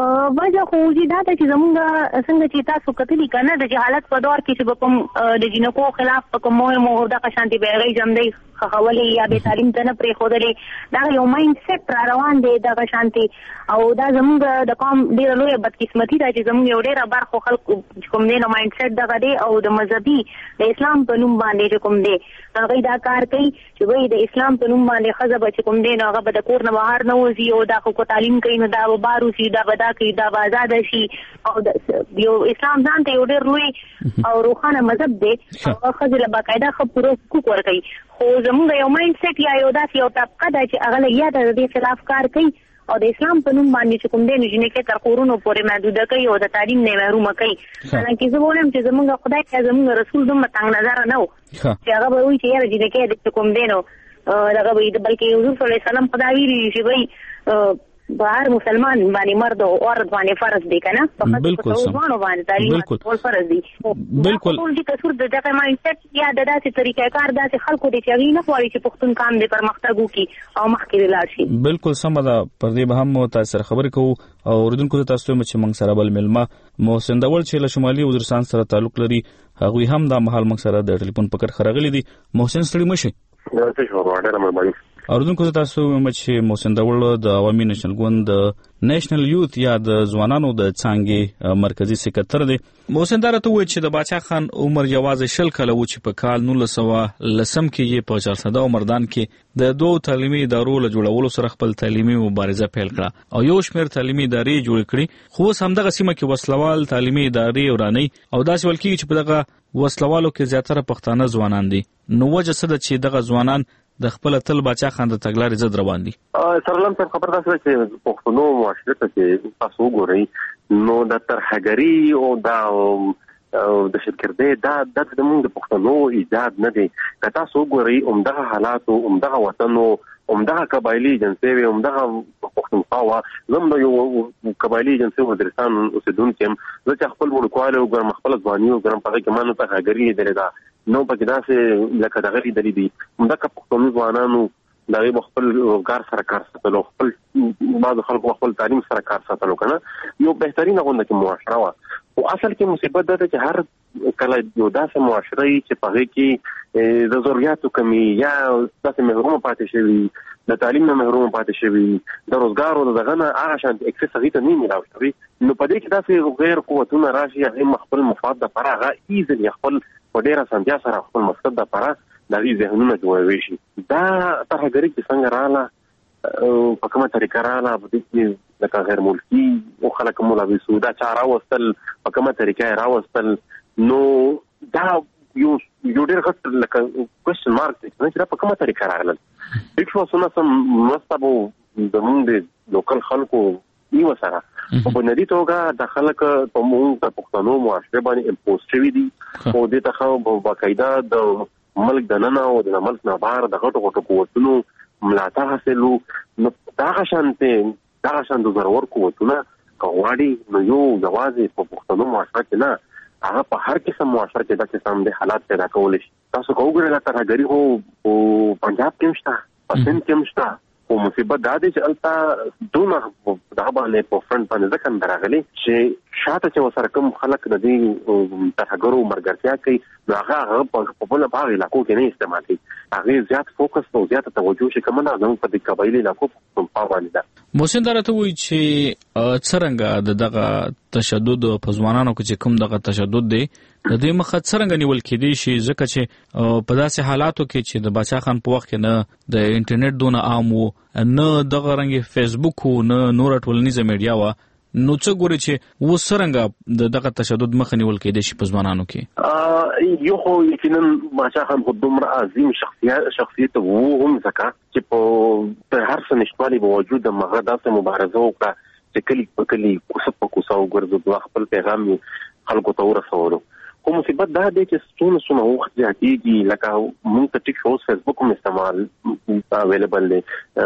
وجه خو دا ته چې زمونږ څنګه چې تاسو کتلی کنه د جهالت په دور کې چې کوم د جنکو خلاف په کوم مو د شانتي بیرغ جمدی خولې یا به تعلیم ته نه پرې خودلې دا یو مایند سیټ را روان دی د شانتي او دا زمونږ د قوم ډیر لوی بدقسمتي ده چې زمونږ یو ډیر برخه خلک کوم نه مایند سیټ دغه دی او د مذهبي د اسلام په نوم باندې کوم دی هغه دا کار کوي چې وای د اسلام په نوم باندې خزه بچ کوم دی نو هغه به د کور نه بهر نه وځي او دا خو تعلیم کوي نو دا بارو سي دا ودا کوي دا آزاد شي او یو اسلام ځان ته یو ډیر لوی او روحانه مذهب دی او خزه له باقاعده خبرو حقوق ورکوي خو زمونږ یو مایند سیټ یا یو داسې یو طبقه ده چې هغه له یاده د دې خلاف کار کوي او د اسلام په نوم باندې چې کوم دی نو جنکې تر کورونو پورې محدوده کوي او د تعلیم نه محرومه کوي حالانکه زه وایم چې زمونږ خدای ته زمونږ رسول دومره تنګ نظر نه و چې هغه به وایي چې یاره جنکې د کوم دی نو دغه به بلکې حضور صلی الله علیه وسلم خدای ویلي چې وایي بهر مسلمان باندې مرد او عورت باندې فرض دی کنه فقط په ځوانو باندې تعلیم ټول فرض دی بالکل ټول دي کثر د دغه مایندسیټ یا د داسې طریقې کار داسې خلکو دي چې نه غواړي چې پښتون کام دې پرمختګ وکړي او مخکې لاړ شي. بالکل سم ده. پر دې به هم تاسو خبرې کوو او اوریدونکو ته تاسو چې موږ سره بل ملما محسن داول چې له شمالي وزیرستان سره تعلق لري هغه هم د مهال موږ سره د ټلیفون پکړ خرغلي دي. محسن ستړي مشي. اوریدونکو ته تاسو چې محسن داول د عوامي نېشنل ګوند د نېشنل یوث یا د ځوانانو د څانګې مرکزی سکرټر دی. محسن دا راته وایي چې د باچا خان عمر یوازې 20 کاله و چې په کال 1910 کې یې په 400 مردان کې د دوه تعلیمي ادارو له جوړولو سره خپل تعلیمي مبارزه پیل کړه او یو شمېر تعلیمي ادارې جوړ کړې خو همدغه سیمه کې وسلوال تعلیمي ادارې وراني او داسې ولکې چې په دغه وسلوالو کې زیاتره پښتانه ځوانان دي. نو وجه څه ده چې دغه ځوانان د خپل تل باچا خان د تګلارې ضد روان دي؟ سرلم صاحب خبر ده چې پښتنو معاشره کې تاسو وګورئ نو د ترهګری او د شرکردې دا د موږ د پښتنو ایجاد نه دی. که تاسو وګورئ عمدغه حالات او عمدغه وطن او عمدغه قبایلی جنسي او عمدغه پښتونخوا زم د یو قبایلی جنسي وزیرستان اوسیدونکو چې خپل ورکواله او ګرم خپل ځواني او ګرم پغه کې مانو ترهګری دی دا نو پکې داسې لکه دغه لري دي همدغه پښتون ځوانانو دغه خپل روزګار سره کار ساتلو خپل بعض خلکو خپل تعلیم سره کار ساتلو کنه یو بهترینه غونډه کې معاشره وا او اصل کې مصیبت ده چې هر کله یو داسې معاشره چې پغه کې د ضرورتو کمی یا داسې محروم پاتې شوی د تعلیم نه محروم پاتې شوی د روزګار او دغه نه هغه شان اکسس هغه ته نه ملاوي نو په دې کې داسې غیر قوتونه راشي هغه خپل مفاد د پرغه ایزل خپل په ډیره سمجا سره خپل مقصد د پره د دې ذهنونه جوړوي شي. دا ترهګری چې څنګه رااله په کومه طریقه رااله په دې کې د غیر ملکی او خلک مولوي سودا چاره وستل په کومه طریقه راوستل نو دا یو ډېر غټ لکه کوېسچن مارک دی چې په کومه طریقه راغله. هیڅ وسونه سم مستبو د موږ د لوکل خلکو نیو سره په بنیادی توګه د خلک په موږ د پښتنو معاشره باندې امپوز شوی دي او د تخو باقاعده د ملک د نن او د ملک نه بهر د غټو قوتونو ملاتړ حاصلو نو دا شان د ضرور قوتونه کوواړي نو یو جواز په پښتنو معاشره کې نه هغه په هر قسم معاشره کې د قسم د حالات پیدا کول شي. تاسو کوګره لا ترهګری هو او پنجاب کې مشته پسند کې مشته او مصیبت دا دی چې البته دونه دا باندې په فرنٹ باندې ځکه درغلي چې شاته چې وسره کوم خلک د دې ترهګرو مرګرتیا کوي نو هغه په بل باغ علاقو کې نه استعمالي هغه زیات فوکس او زیات توجه شي کومه نه په دې قبایلی علاقو په باندې ده. محسن درته وایي چې څنګه دغه تشدد په ځوانانو کې چې کوم دغه تشدد دی د دې مخه څنګه نیول کېدی شي ځکه چې په داسې حالاتو کې چې د باچا خان په وخت کې نه د انټرنیټ دونه عام وو نه دغه رنګ فیسبوک وو نه نور ټولنیزه میډیا وه نو څه ګوري چې و څرنګه دغه تشدد مخه نیول کېدی شي په ځوانانو کې؟ یو خو یقینا باچا خان خو دومره عظیم شخصیت وو هم ځکه چې په هر څه نشټوالي باوجود د مغه داسې مبارزه وکړه چې کلی په کلی کوڅه په کوڅه وګرځېد خپل پیغام خلکو ته ورسولو. خو مصیبت دا دی چې څونه وخت زیاتېږي لکه موږ ته ټیک شو فیسبوک هم استعمال اویلیبل دی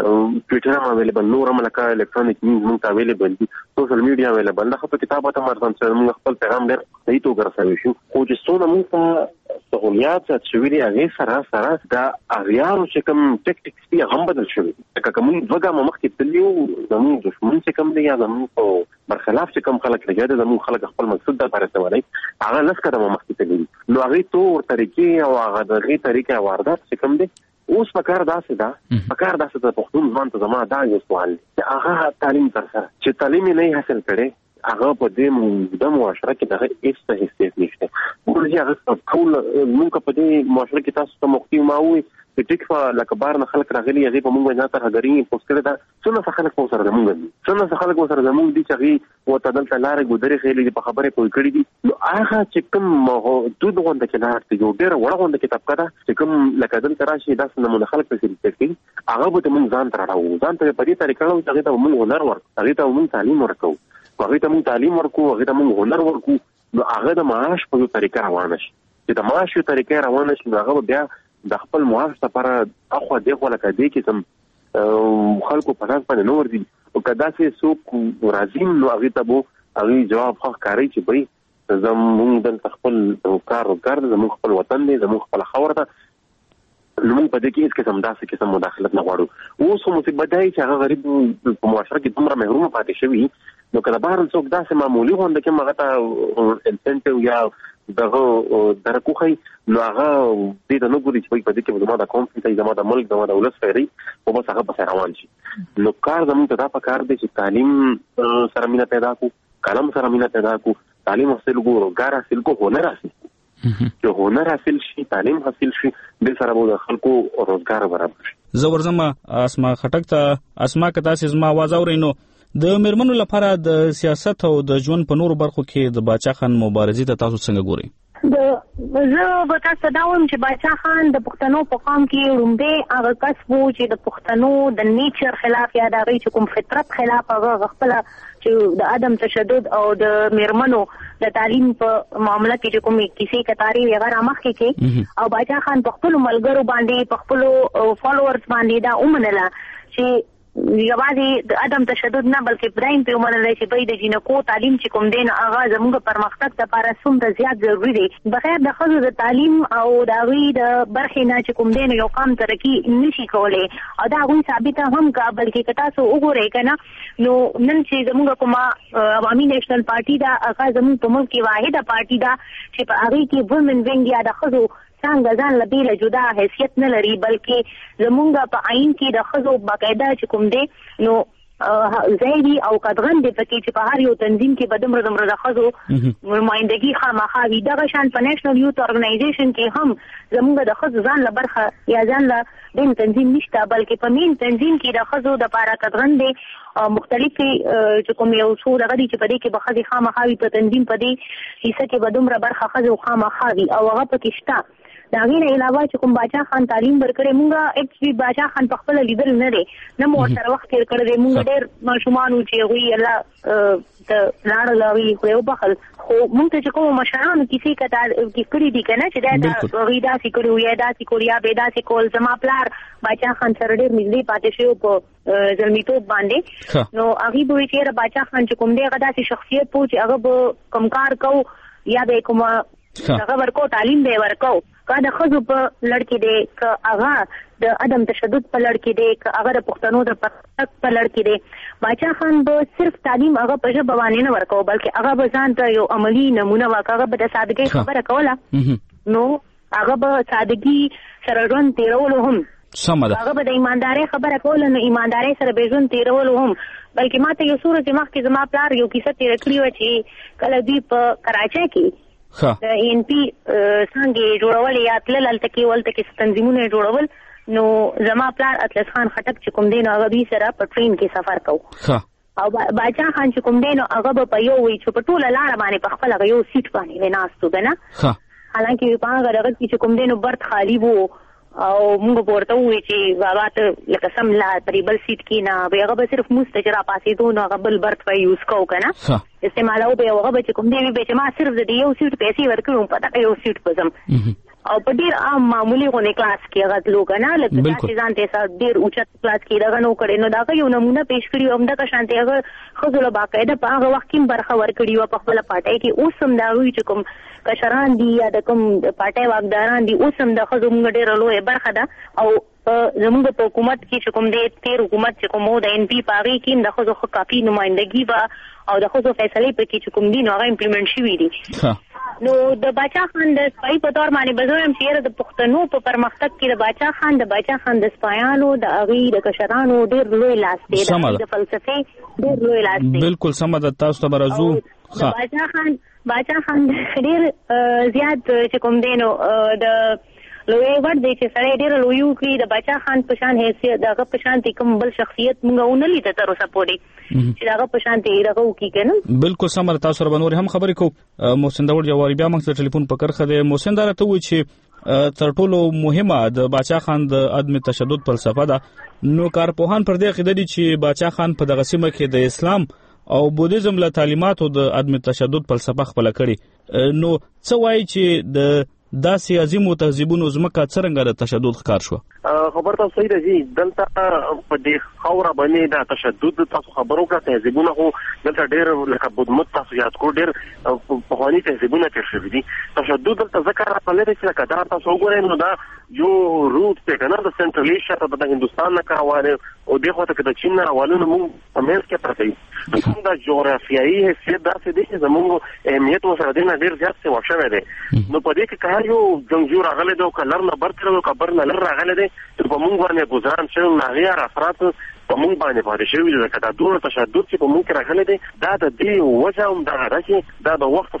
ټویټر هم اویلیبل نور هم لکه الکترونیک نیوز موږ ته اویلیبل دي سوشل میډیا اویلیبل ده. خو په کتابه ته مرسم چې موږ خپل پیغام ډېر صحیح توګه رسوي شو خو چې څونه موږ ته سهولیات شوي دي هغې سره دا اغیارو چې کوم ټیکټکس دي هم بدل شوي لکه که موږ دوه ګامه مخکې تللي وو زموږ دښمن چې کوم دی یا زموږ په برخلاف چې کوم خلک لګیا دي زموږ خلک خپل مقصد دپاره رسولی هغه لس قدمه مخکې تللي نو هغې تور طریقې او هغه د هغې طریقې واردات چې کوم دی اوس پکار داسې ده پکار داسې د پښتون ځوان ته زما دا یو سوال دی چې هغه تعلیم ترسره چې تعلیم یې نه حاصل کړی هغه په دې د معاشره کې دغه هیڅ حیثیت نشته. ورته هغه ټول موږ په دې معاشره کې تاسو ته مختلف ماوي چې ټیک لکه بار نه خلک راغلي هغه په موږ نه ترهګری پوسټ کړی دا څونه خلک په سره زموږ دي څونه خلک په سره زموږ دي چې هغه وته دلته لارې ګودري خېلې په خبره کوي کړی دي نو هغه چې کوم دود غونډه کې لارته یو ډېر وړه غونډه کې طبقه ده چې کوم لکه دلته راشي داسې نمونه خلک په سر کوي هغه به موږ ځان تر راو ځان ته په دې طریقه نو چې هغه ته موږ هنر ورکړو هغه ته موږ تعلیم ورکړو هغه ته موږ تعلیم ورکړو هغه ته موږ هنر ورکړو نو هغه د معاش په طریقه روانه شي چې د معاش په طریقه روانه شي هغه بیا د خپل معاش لپاره اخو دغه لکه دې کې سم خلکو په لاس باندې نور دي کدا چې څوک راځي نو هغه ته وو هغه جواب خو کوي چې بھئی زموږ د خپل کار زموږ خپل وطن دی زموږ خپل خاور ده موږ په دې کې هیڅ قسم داسې قسم مداخلت نه غواړو. اوس هم مصیبت دی چې هغه غریب په معاشره کې دومره محروم پاتې شوی نو کله بهر څوک داسې معمولی غونډه کې هغه ته انسنټیو یا دغه درکوخی نو هغه دې ته نه ګوري چې په دې کې زما د قوم ته زما د ملک زما د ولس فیری او بس هغه په روان شي. نو کار زموږ ته دا پکار دی چې تعلیم سره مینه پیدا کو، قلم سره مینه پیدا کو، تعلیم حاصل کو، روزګار حاصل کو، هنر حاصل کو. چې هنر حاصل شي، تعلیم حاصل شي، د سره به خلکو روزګار برابر شي. زه ورځم اسما خټک ته. اسما که تاسو زما आवाज اورئ نو د میرمنو لپاره د سیاست او د ژوند په نورو برخو کې د باچا خان مبارزې ته تاسو څنګه ګورئ؟ زه به تاسو دا وایم چې باچا خان د پښتنو په قوم کې لومړی هغه کس و چې د پښتنو د نیچر خلاف یا د هغوی چې کوم فطرت خلاف هغه خپله چې د عدم تشدد او د میرمنو د تعلیم په معامله کې چې کومې کیسې کتارې هغه رامخکې کړې او باچا خان په خپلو ملګرو باندې په خپلو فالوورز باندې دا ومنله چې یوازې د عدم تشدد نه بلکې برایم په ومنله چې بای د جینکو تعلیم چې کوم دی نو هغه زموږ پرمختګ لپاره څومره زیات ضروري دی. بغیر د ښځو د تعلیم او د هغوی د برخې نه چې کوم دی نو یو قام ترقي نشي کولی او دا هغوی ثابته هم که بلکې که تاسو وګورئ که نه نو نن چې زموږ کومه عوامي نیشنل پارټي ده هغه زموږ په ملک کې واحده پارټي ده چې په هغوی کې وومن وینګ یا د ښځو څنګه ځان له بیله جدا حیثیت نه لري بلکې زمونږ په عین کې د ښځو باقاعده چې کوم دی نو ځای دي او قدغن دی پکې چې په هر یو تنظیم کې به دومره د ښځو نمایندګي خامخا وي. دغه شان په نیشنل یوت ارګنایزیشن کې هم زمونږ د ښځو ځان له برخه یا ځان له دین تنظیم نشته بلکې په مین تنظیم کې د ښځو دپاره قدغن دی مختلفې چې کوم یو څو دغه دي چې په دې کې به ښځې خامخا وي په تنظیم په دې حصه کې به دومره برخه ښځو خامخا وي او هغه پکې شته. د هغې نه علاوه چې کوم باچا خان تعلیم ورکړی مونږ اکچولی باچا خان په خپله لیدل نه دی نه مو ورسره وخت تېر کړی دی. مونږ ډېر ماشومان وو چې هغوی الله ته لاړل هغوی خدای وبخل خو مونږ ته چې کومو مشرانو کیسې کړي دي که نه چې دا هغوی داسې کړي وو یا داسې کول یا بې داسې کول. زما پلار باچا خان سره ډېر نږدې پاتې شوی په زلمیتوب باندې نو هغوی به وایي چې یاره باچا خان چې کوم دی هغه داسې شخصیت و چې هغه به کوم کار کو یا به کومه هغه ورکو تعلیم به ورکو که د ښځو په لړ کې دی که هغه د عدم تشدد په لړ کې دی که هغه د پښتنو د پرمختګ په لړ کې دی باچا خان به صرف تعلیم هغه په ژبه باندې نه ورکو بلکې هغه به ځان ته یو عملي نمونه وه که هغه به د سادګۍ خبره کوله نو هغه به سادګي سره ژوند تېرولو هم هغه به د ایماندارۍ خبره کوله نو ایماندارۍ سره به ژوند تېرولو هم بلکې ما ته یو څو ورځې مخکې زما پلار یو کیسه تېره کړې وه چې کله دوی په کراچۍ کې د ان پی څانګې جوړول یا تلل هلته کې ولته کې تنظیمونه جوړول نو زما پلار اطلس خان خټک چې کوم دی نو هغه دوی سره په ټرین کې سفر کوو او باچا خان چې کوم دی نو هغه به په یو وایي چې په ټوله لاره باندې په خپل هغه یو سیټ باندې ناست و که نه حالانکې په هغه دغه کې چې کوم دی نو برت خالي و او موږ به ورته ووایو چې بابا ته لکه سم لا پرې بل سیټ کښېنه به هغه به صرف موږ ته چې راپاسېدو نو هغه بل برت به یوز کوو که نه استعمالوو به هغه به چې کوم دی وي به چې ما صرف د یو سیټ پیسې ورکړي وم په دغه یو سیټ به ځم او په ډېر عام معمولي غونې کلاس کې هغه تلو که نه لکه داسې ځان ته ډېر اوچت کلاس کې دغه نه کړی نو د هغه یو نمونه پیش کړي او همدغه شانتې هغه ښځو له باقاعده په هغه وخت کې هم برخه ورکړې وه په خپله پارټۍ کې اوس هم د هغوی چې کوم کشران دي یا د کوم پارټۍ واکداران دي اوس هم د ښځو موږ ډېره لویه برخه ده او زموږ په حکومت کې چې کوم دی تېر حکومت چې کوم و د ان پي په هغې کې هم د ښځو ښه کافي نمایندګي به او د ښځو فیصلې پکې چې کوم دي نو هغه امپلیمنټ شوي دي. نو د باچا خان د سپایي په طور باندې به زه وایم چې یاره د پښتنو په پرمختګ کې د باچا خان د سپایانو د هغې د کشرانو ډېر لوی لاس دی د هغې د فلسفې ډېر لوی لاس دی. بالکل سمه ده تاسو ته به راځو. د باچا خان ډېر زیات چې کوم دی نو د لوی وړ دی چې سړی ډېره لوی وکړي د باچا خان په شان حیثیت د هغه په شانتې کوم بل شخصیت موږ ونه لیده تر اوسه پورې چې د هغه په شانتې دغه وکړي که نه. بالکل سمه ده تاسو سره به نورې هم خبرې کوو. محسن داوړ جواري بیا موږ ته ټلیفون په کرښه دی. محسن دا راته ووایي چې تر ټولو مهمه د باچا خان د عدم تشدد فلسفه ده نو کارپوهان پر دې عقیده دي چې باچا خان په دغه سیمه کې د اسلام او بودیزم له تعلیماتو د عدم تشدد فلسفه خپله کړې نو څه وایي چې د داسې عظیمو تهذیبونو ځمکه څرنګه د تشدد ښکار شوه؟ خبر ته صحیح ده چې دلته په دې خوره باندې دا تشدد تاسو خبرو کړه تهذیبونه خو دلته ډېر لکه بدمت تاسو یاد کو ډېر په خواني تهذیبونه تیر شوي دي تشدد دلته ذکر راغلی دی چې لکه دا تاسو وګورئ نو دا یو روټ دی کنه د سنټرل ایشیا ته د هندوستان نه کاواله او دغه ته د چین نه راوالو موږ په مېز کې پرته یو څنګه د جغرافیایي حیثیت داسې دی چې زموږ اهمیت ورسره ډېر زیات څه وشوی دی نو په دې کې که یو جنګجو راغلی دی او که لر نه بر کړی او که بر نه لر راغلی دی په موږ باندې ګزارن شوی هغې اثرات په موږ باندې پاتې شوي دي ځکه دا دومره تشدد چې په موږ کې راغلی دی دا د دې وجه هم دغه ده چې دا د وخت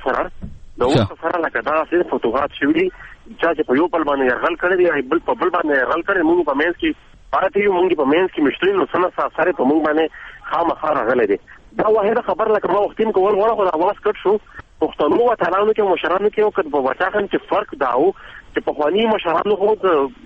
سره لکه دا صرف فتوحات شوي دي چا چې په یو بل باندې یرغل کړی دی بل په بل باندې یرغل کړی موږ په منځ کې پاتې یو موږ په منځ کې مشتري نو څه نه اثر په موږ باندې خامخا راغلی دی دا واحده خبر لکه ما وختیم کول غواړم خو د اواز کټ شو پښتنو وطنانو کې مشرانو کې او په وچاخن چې فرق دا و چې پخواني مشرانو خو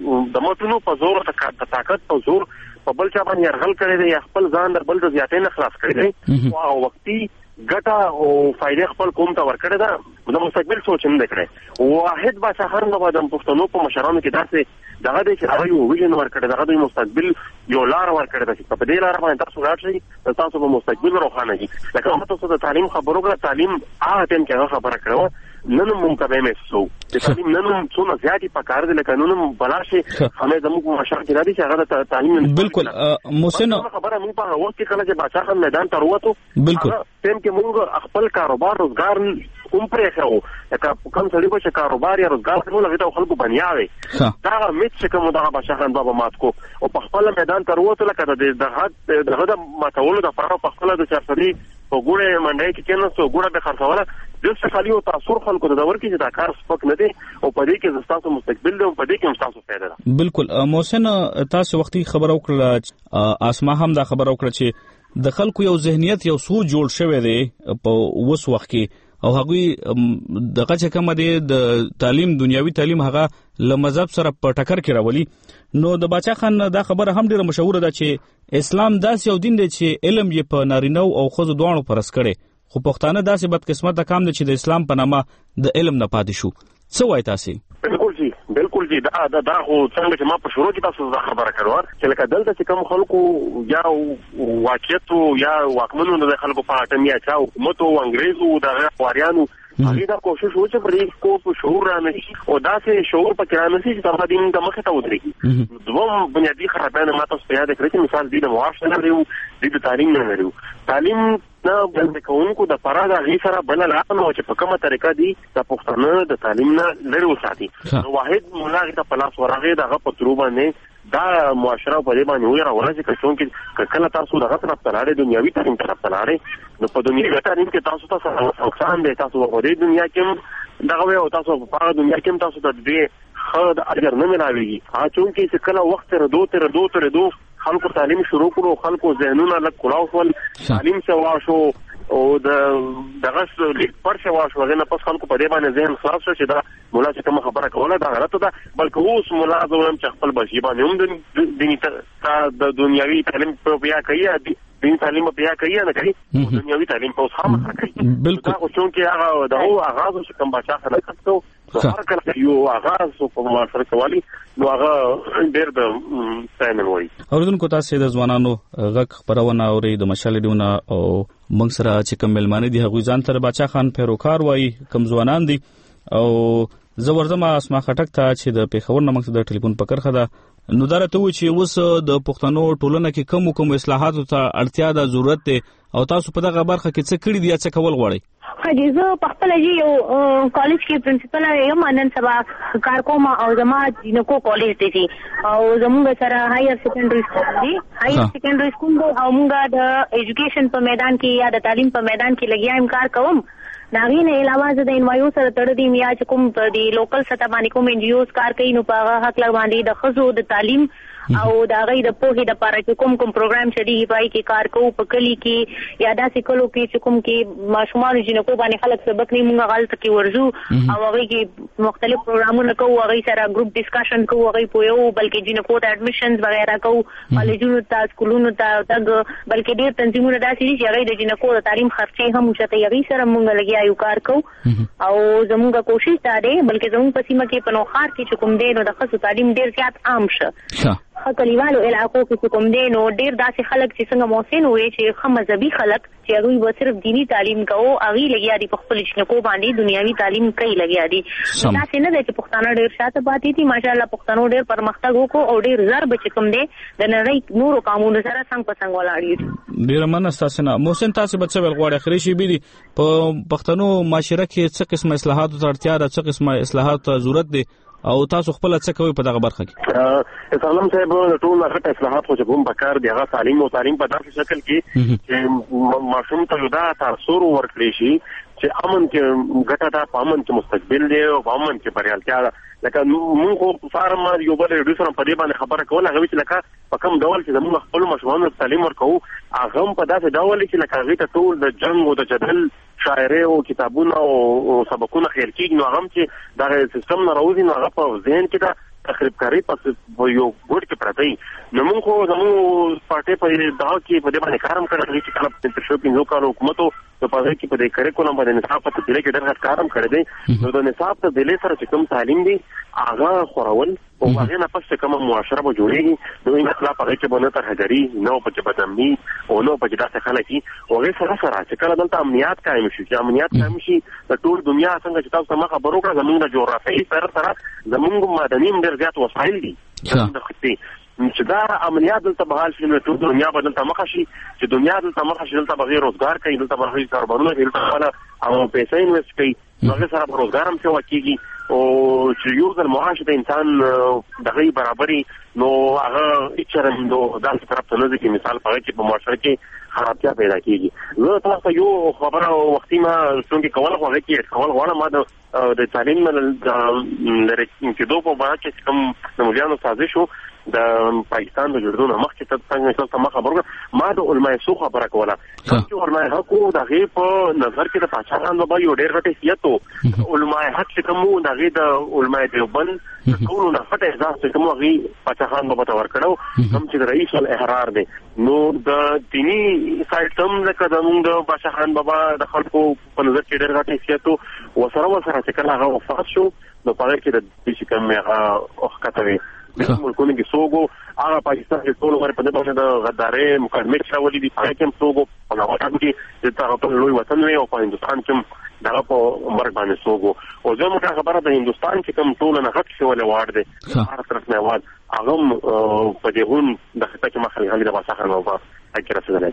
د متونو په زور د طاقت په زور په بل چا باندې یرغل کړی دی یا خپل ځان د بل د زیاتې نه خلاص کړی دی او وختي ګټه او فائدې خپل قوم ته ورکړی ده د مستقبل سوچ نه کړی واحد بادشاهان د پښتنو په مشرانو کې داسې دغه دی چې هغه یو ویژن ورکړی دغه د مستقبل یو لار ورکړی ده چې په دې لار باندې تاسو لاړ شئ تاسو په مستقبل روښانه شي لکه ما تاسو د تعلیم خبرو کړه تعلیم هغه ټیم کې هغه خبره کړو نن موږ ته به مېسو د تعلیم نن څونه زیاتې پکار دي لکه نن بلاشي همې زموږ مشر کې راځي چې هغه د تعلیم بالکل محسن خبره موږ په وخت کې کله چې بادشاہ میدان ته وروته بالکل ټیم کې موږ خپل کاروبار روزګار کوم پرې خو لکه کوم سړي چې کاروبار یا روزګار ټول غوډه خلکو بنیاوي دا میت چې کوم دغه بادشاہان بابا مات کو او په خپل میدان ته وروته لکه دغه ماتولو د فرق په خپل د چارسدي په ګوره منډي کې کېناستو ګوره به خرڅوله د څه خالي او تاثیر خلکو د دور کې چې دا کار سپک نه دی او په دې کې تاسو مستقبل دی او په دې کې تاسو فائدہ ده بالکل محسن تاسو وختي خبر او کړل اسما هم دا خبر او کړل چې د خلکو یو ذهنیت یو سوچ جوړ شوی دی په اوس وخت کې او هغه دغه چې کوم دی د تعلیم دنیوي تعلیم هغه له مذهب سره په ټکر کې راولي نو د باچا خان دا خبره هم ډیره مشهوره ده چې اسلام داسې یو دین دی چې علم یې په نارینه او ښځو دواړو فرض کړي خو پښتانه داسې بدقسمته کام دي چې د اسلام په نامه د علم نه پاتې شو څه وایي تاسو بالکل جی دا خو څنګه چې ما په شروع کې تاسو دا خبره کړو چې لکه دلته چې کوم خلکو یا واقعیت یا واکمنو د خلکو په اټم یا چا حکومت او انګريزو د واریانو هغه دا کوشش وکړي چې په کو شعور رانشي او دا چې شعور پکې رانشي چې د دین د مخه ته ودرېږي دوم بنیادی خرابانه ماته په یاد کړی چې مثال دی د معاش نه لري د تعلیم نه لري تعلیم دا د کوونکو د فراد غي سره بل لا نو چې په کومه طریقه دی د پښتنو د تعلیم نه لري وساتي واحد مولا د پلاس ورغه دغه په تروبه نه دا معاشره په دې باندې ویره ورځي چې کله تاسو دغه طرف ته لاړې دنیوي تعلیم طرف ته لاړې نو په دنیوي تعلیم کې تاسو ته نقصان دی تاسو په دې دنیا کې دغه او تاسو په دنیا کې تاسو ته دې خد اجر نه ملایوي چونکه چې کله وخت ردو خلکو تعلیم شروع کړو خلکو ذهنونه لږ کلاو شول تعلیم سوا شو او دغه پر شوا شو غنه پس خلکو په دې باندې ذهن خلاص شو چې دا مولا چې کوم خبره کوله دا غلطه ده بلکې اوس مولا زولم چې خپل بچی باندې هم د دنیوي تعلیم په بیا کوي دین تعلیم په بیا کوي نه کوي دنیوي تعلیم په اوس هم کوي بالکل دا خو چې هغه دغه آغاز چې کوم بچا خلک کړو هر کله یو آغاز په معاشره کې نو هغه ډېر د څنګه وایي اوردونکو تاسو د ځوانانو غږ خبرونه اوري د مشال دیونه او موږ سره چې کوم ملمانه دي هغه ځان تر باچا خان پیروکار وایي کم ځوانان دي او زبردمه اسما خټک ته چې د پیښور نه موږ د ټلیفون پکړه ده نو دا راته و چې اوس د پښتنو ټولنه کې کوم اصلاحاتو ته اړتیا ده ضرورت ده او تاسو په دغه برخه کې څه کړی دي څه کول غواړئ زه په خپل یو کالج کې پرنسپل یم نن سبا کار کوم او زما جنکو کالج دی او زموږ سره هایر سیکنډري سکول دی هایر سیکنډري سکول او موږ د ایجوکیشن په میدان کې یا د تعلیم په میدان کې لګیا کار کوم داغې نه علاوه زه د انوایو سره تړلې یم یا چې کوم په دې لوکل سطح باندې کوم ان جی اوز کار کوي نو په هغه حق باندې د ښځو د تعلیم او دا غي د پوهې د لپاره چې کوم پروګرام چلی پای کې کار کوو په کلی کې یا داسې کلو کې چې کوم کې ماشومان جنکو باندې خلک سبق نه مونږ غلط کې ورزو او هغه کې مختلف پروګرامونه کوو هغه سره ګروپ ډسکشن کوو هغه پویو بلکې جنکو د اډمیشنز وغیرہ کوو کالجونو ته سکولونو ته تګ بلکې ډېر تنظیمونه داسې دي چې هغه د جنکو د تعلیم خرچې هم شته هغه سره مونږ لګیا یو کار کوو او زموږ کوشش دا دی بلکې زموږ په سیمه کې په نوخار کې چې کوم دی نو د خصوصي تعلیم ډېر زیات عام شه کلیوالو علاقو کې کوم دي نو ډیر داسې خلک چې څنګه محسن وې چې خمزبي خلک چې هغه صرف دینی تعلیم کوو هغه لګیا دي په خپل شنکو باندې دنیوي تعلیم کوي لګیا دي تاسو نه د چې پښتانه ډیر شاته پاتې دي ماشاءالله پښتنو ډیر پرمختګ وکړو او ډیر ضرب چې کوم دي د نړۍ نورو قانونو سره څنګه پسنګ ولاړ دي ډیر مننه تاسو نه محسن تاسو به څه ول غواړئ اخري شي بي په پښتنو معاشره کې څه قسم اصلاحات ته اړتیا ده څه قسم اصلاحات ته ضرورت دي او تاسو خپل څه کوي په دغه برخه کې اسلام صاحب ټول هغه اصلاحات خو چې کوم بکار دی هغه تعلیم او تعلیم په داسې شکل کې چې ماشوم ته یو دا تاثیر ورکړي شي چې امن کې ګټه ده په امن کې مستقبل دی او په امن کې بریالتیا ده لکه موږ خو فارم یو بل ډیسر په دې باندې خبره کوله هغه چې لکه په کوم ډول چې موږ خپل ماشومان تعلیم ورکو هغه په داسې ډول چې لکه هغه ته ټول د جنگ او د جدل شاعري او کتابونه او سبقونه خیر کېږي نو هغه چې دا سیستم نه راوځي نو هغه په ذهن کې دا تخریب کاری پس یو ګډ کې پراته نو موږ خو زموږ پارټي په دا کې په دې باندې کارم کړی چې کله په انترشوپینګ نو کارو حکومت په پاره کې په دې کریکولم باندې نصاب په دې کې ډېر کارم کړی دی نو د نصاب ته د لې سره چې کوم تعلیم دی هغه خورول او هغه نه پس کوم معاشره به جوړیږي نو ان اخلاق هغه کې باندې ترهګری نو په کې بدنامي او نو په کې داسې خلک او هغه سره چې کله دلته امنیت قائم شي چې امنیت قائم شي د ټول دنیا څنګه چې تاسو ته خبرو کړه زموږ د جغرافیایي سره زموږ مدني ډېر زیات وسایل دي چې دا عملیات دلته بحال شي نو ټول دنیا بدل ته مخ شي چې دنیا دلته مخ شي دلته بغیر روزګار کوي دلته بغیر کاروبارونه کوي دلته والا او پیسې انویسټ کوي نو هغه سره روزګار هم څه وکيږي او چې یو ځل معاش د انسان دغه برابرۍ نو هغه اچرم نو داسې طرف ته نه ځي مثال په کې په معاشره کې خرابتیا پیدا کیږي زه تاسو یو خبره وختي ما څنګه کول غواړم چې کول غواړم ما د تعلیم لري چې دوه په اړه چې کوم د مليانو سازش شو د پاکستان د جوړولو مخکې ته څنګه چې ما خبرګه ما د علماء سو خبره کوله چې علماء حق د غي په نظر کې د پاکستان په یو ډېر غټه سیاستو علماء حق چې کوم د غي د علماء دیوبند ټول نه فټه احساس چې کوم غي پاکستان په تور کړو کوم چې رئیس الاحرار دی نو د دینی سایټم لکه د پاکستان بابا د خلکو په نظر کې ډېر غټه سیاستو وسره چې کله هغه وفات شو نو په کې د دې کوم هغه وختوي د ملکونو کې سوګو هغه پاکستان کې ټول ور په دې باندې د غدارې مقدمه چاولې دي هغه کوم سوګو په هغه کې چې تاسو لوی وطن وي او په هندستان کې دغه په مرګ باندې سوګو او زه مو خبره د هندستان کې کوم ټول نه غټ شو له وړ دي هر طرف نه واد هغه په دې هون د خطه کې مخالفت غلي د واسخه نو په اکر سره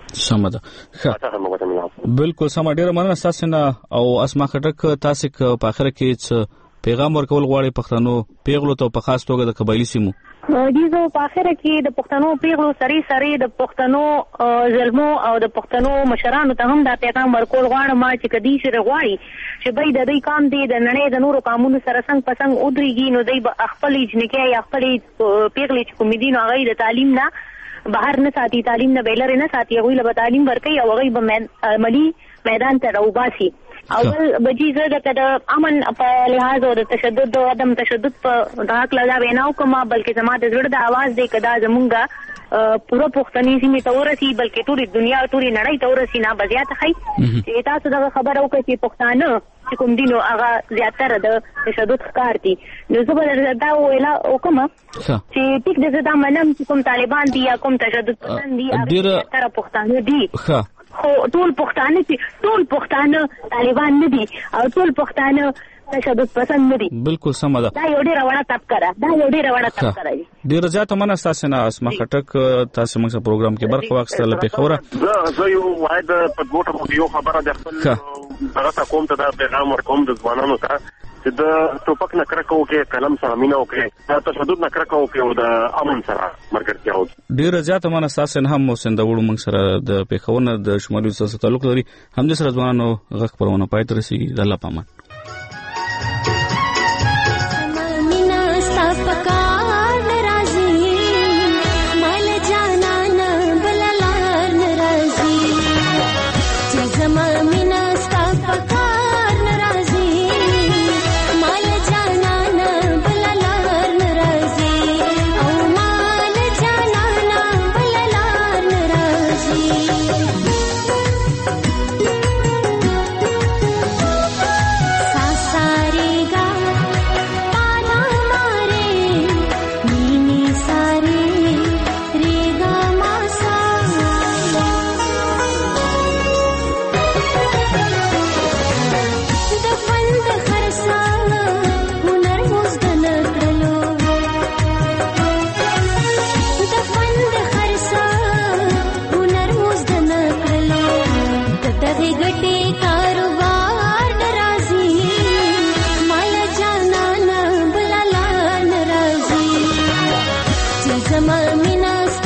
سمده بالکل سم ډیره مننه تاسو نه او اسما خټک تاسو په اخر کې پیغام ورکول غواړي پښتنو پیغلو ته په خاص توګه د قبایلی سیمو دیزو په اخر کې د پښتنو پیغلو سری د پښتنو ظلمو او د پښتنو مشرانو ته هم دا پیغام ورکول غواړم چې کدي شر غواړي چې به د دې کام دی د نړۍ د نورو قانونو سره څنګه پسنګ ودرېږي نو دوی خپل جنکه یا خپل پیغلي چې کوم دي نو هغه د تعلیم نه بهر نه ساتي تعلیم نه بیلر نه ساتي هغه له تعلیم ورکي او هغه به عملی میدان ته راوباسي اول بجیزه د امن په لحاظ او د تشدد او عدم تشدد په داخله لا ویناو کومه بلکې زما د زړه د आवाज دی کدا زمونږه پوره پښتني سیمه تورسي بلکې ټولي دنیا ټولي نړۍ تورسي نه بزیات خي چې تاسو دا خبر او کوي پښتانه چې کوم دینو هغه زیاتره د تشدد ښکار دي نو زه به دا ویلا او کومه چې ټیک د زدا منم چې کوم طالبان دي یا کوم تشدد پسند دي هغه زیاتره پښتانه دي خو ټول پښتانه طالبان نه دي او ټول پښتانه تشدد پسند نه دي بالکل سم ده دا یو ډیر وړه تفکر دی ډیر زیاته مننه تاسو نه اسما خټک تاسو موږ پروګرام کې برخه واخیستل په خبره زه یو واحد په ګوټه یو خبره د خپل هغه کوم ته د پیغام ورکوم د ځوانانو ته چې د ټوپک نه کرکو کې قلم سره مينو کې د تشدد نه کرکو کې او د امن سره مرګرتیا او ډیر زیاته مننه تاسو نه هم وسندوړو موږ سره د پیښونه د شمالي سیاست تعلق لري هم د سره ځوانانو غږ پرونه پای تر رسیدي د الله پامان زما مینا